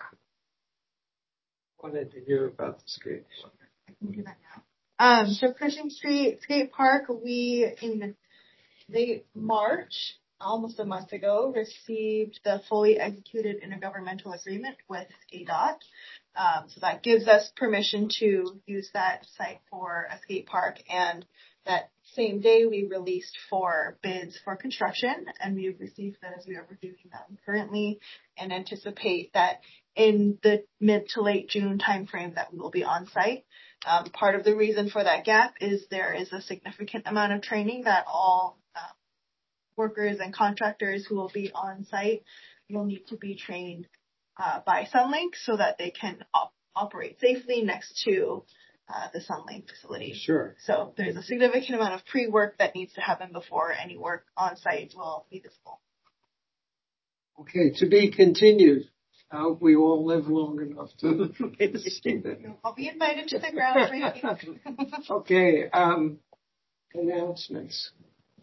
[SPEAKER 1] Wanted to hear about the skate park.
[SPEAKER 2] I can do that now. Um, so Cushing Street Skate Park, we, in late March, almost a month ago, received the fully executed intergovernmental agreement with A D O T. Um, so that gives us permission to use that site for a skate park, and that same day we released for bids for construction, and we've received those. We are reviewing them currently and anticipate that in the mid to late June timeframe that we will be on site. Um, part of the reason for that gap is there is a significant amount of training that all uh, workers and contractors who will be on site will need to be trained uh, by Sunlink so that they can op- operate safely next to Uh, the Sunlink facility.
[SPEAKER 1] Sure.
[SPEAKER 2] So there's a significant amount of pre-work that needs to happen before any work on site will be visible.
[SPEAKER 1] Okay, to be continued. I hope we all live long enough to see that.
[SPEAKER 2] I'll be invited to the ground.
[SPEAKER 1] Okay, um, announcements.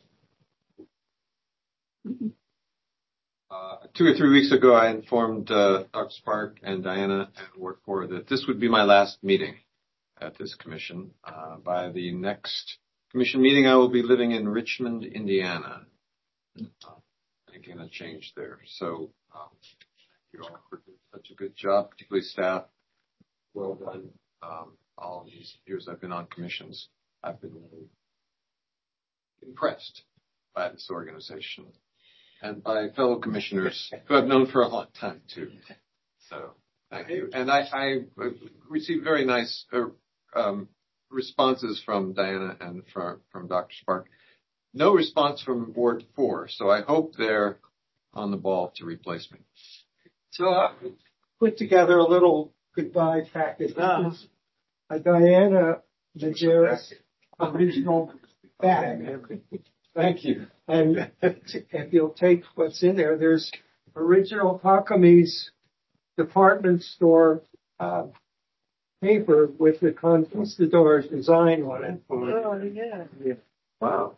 [SPEAKER 7] Uh, two or three weeks ago, I informed uh, Doctor Spark and Diana and Ward four that this would be my last meeting at this commission. Uh, by the next commission meeting, I will be living in Richmond, Indiana. Uh, making a change there. So, um, you all for doing such a good job, particularly staff. Well done. Um, all these years I've been on commissions, I've been really impressed by this organization and by fellow commissioners who I've known for a long time too. So, thank you. And I, I received very nice uh, um, responses from Diana and from, from Doctor Spark. No response from Ward four, so I hope they're on the ball to replace me.
[SPEAKER 1] So I put together a little goodbye package. Uh, Diana Majerus, original bag.
[SPEAKER 7] Thank you.
[SPEAKER 1] And if you'll take what's in there, there's original Takami's department store uh, paper with the Conquistador design on it.
[SPEAKER 8] Oh, yeah.
[SPEAKER 1] Yeah. Wow.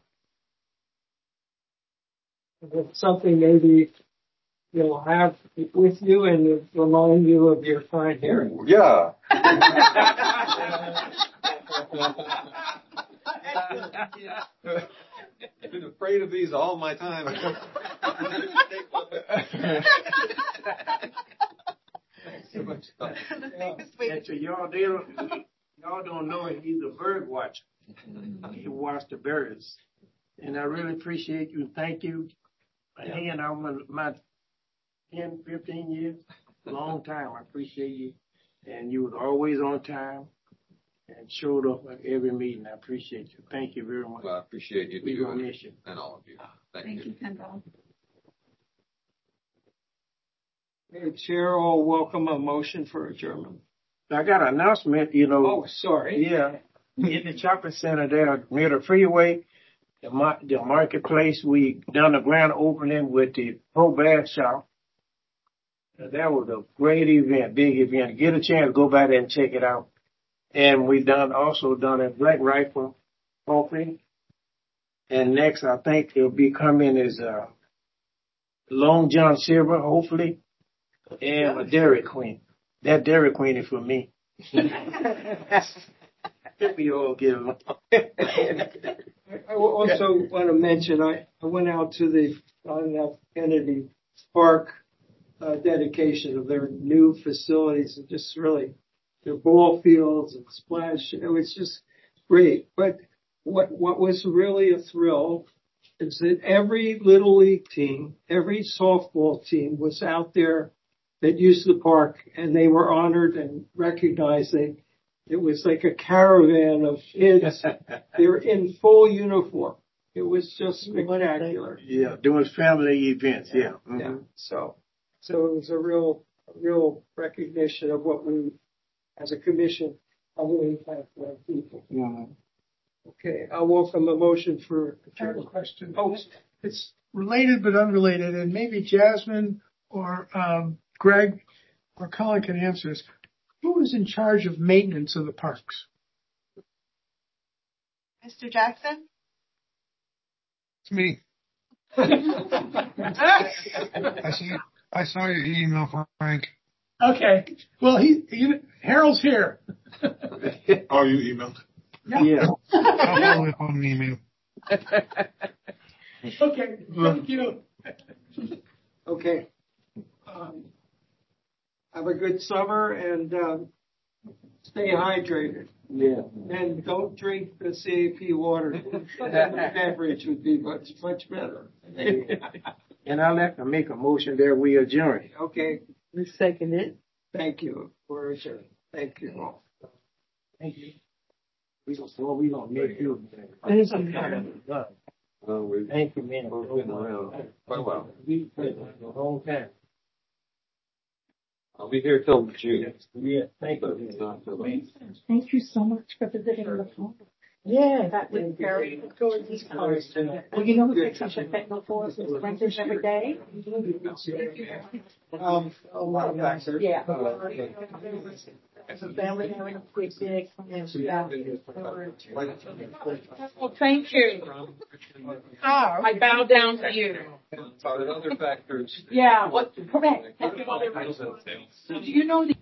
[SPEAKER 1] It's something maybe you'll have with you and remind you of your time here.
[SPEAKER 7] Yeah. I've been afraid of these all my time. So much stuff.
[SPEAKER 8] And to y'all, they don't, y'all don't know it. He's a bird watcher. He watched the birds. And I really appreciate you. Thank you for hanging out my, my ten, fifteen years. Long time. I appreciate you. And you was always on time and showed up at every meeting. I appreciate you. Thank you very much.
[SPEAKER 7] Well, I appreciate you
[SPEAKER 8] We're
[SPEAKER 7] too,
[SPEAKER 8] gonna miss you.
[SPEAKER 7] and all of you. Thank,
[SPEAKER 4] Thank
[SPEAKER 7] you.
[SPEAKER 4] you, Kendall.
[SPEAKER 1] Hey, Chair, I'll welcome a motion for adjournment.
[SPEAKER 8] I got an announcement, you know.
[SPEAKER 1] Oh, sorry.
[SPEAKER 8] Yeah. In the shopping center there near the freeway, the, mar- the marketplace, we done a grand opening with the Pro Bath Shop. That was a great event, big event. Get a chance, go by there and check it out. And we done also done a Black Rifle Trophy. And next, I think it'll be coming is uh, Long John Silver, hopefully, and a Dairy Queen. That Dairy Queen is for me. We all get along.
[SPEAKER 1] I also want to mention, I, I went out to the John F. Kennedy Park uh, dedication of their new facilities, and just really their ball fields and splash. It was just great. But what what was really a thrill is that every little league team, every softball team was out there that used the park, and they were honored and recognized. They, it was like a caravan of kids. They were in full uniform. It was just spectacular.
[SPEAKER 8] Yeah, doing family events. Yeah.
[SPEAKER 1] Yeah.
[SPEAKER 8] Mm-hmm.
[SPEAKER 1] yeah. So, so it was a real, real recognition of what we, as a commission, how we impact our people.
[SPEAKER 8] Mm-hmm.
[SPEAKER 1] Okay, I'll welcome a motion for.
[SPEAKER 6] I have a question.
[SPEAKER 1] Oh,
[SPEAKER 6] It's related but unrelated, and maybe Jasmine or um, Greg or Colin can answer this. Who is in charge of maintenance of the parks?
[SPEAKER 2] Mister Jackson?
[SPEAKER 20] It's me. I see. I saw your email, Frank.
[SPEAKER 6] Okay. Well, he, he Harold's here.
[SPEAKER 5] Oh, you emailed?
[SPEAKER 8] Yeah.
[SPEAKER 20] I'll follow up on an email.
[SPEAKER 6] Okay. Thank you.
[SPEAKER 1] Okay. Um, have a good summer and um, stay hydrated.
[SPEAKER 8] Yeah.
[SPEAKER 1] And don't drink the C A P water. The beverage would be much, much better.
[SPEAKER 8] And I'd like to make a motion that we adjourn.
[SPEAKER 1] Okay.
[SPEAKER 9] We second it.
[SPEAKER 1] Thank you for adjourning. Thank you all.
[SPEAKER 8] Thank you. We gonna, well, we gonna make you.
[SPEAKER 9] It's okay.
[SPEAKER 7] Well, we've,
[SPEAKER 8] Thank you, man.
[SPEAKER 7] we've been around quite well.
[SPEAKER 8] We played the whole time.
[SPEAKER 7] I'll be here till June.
[SPEAKER 8] Yeah, thank
[SPEAKER 7] But
[SPEAKER 8] you.
[SPEAKER 7] it's not till then.
[SPEAKER 13] Thank you so much for visiting the home.
[SPEAKER 9] Yeah.
[SPEAKER 13] That was very gorgeous. Well, you know who takes such a fentanyl for us is Brendan every day?
[SPEAKER 1] Um, oh, my gosh.
[SPEAKER 13] Yeah. As a family, having a quick big. Well, thank you. I bow down to you.
[SPEAKER 7] Other factors.
[SPEAKER 13] Yeah, what, correct. Do you know the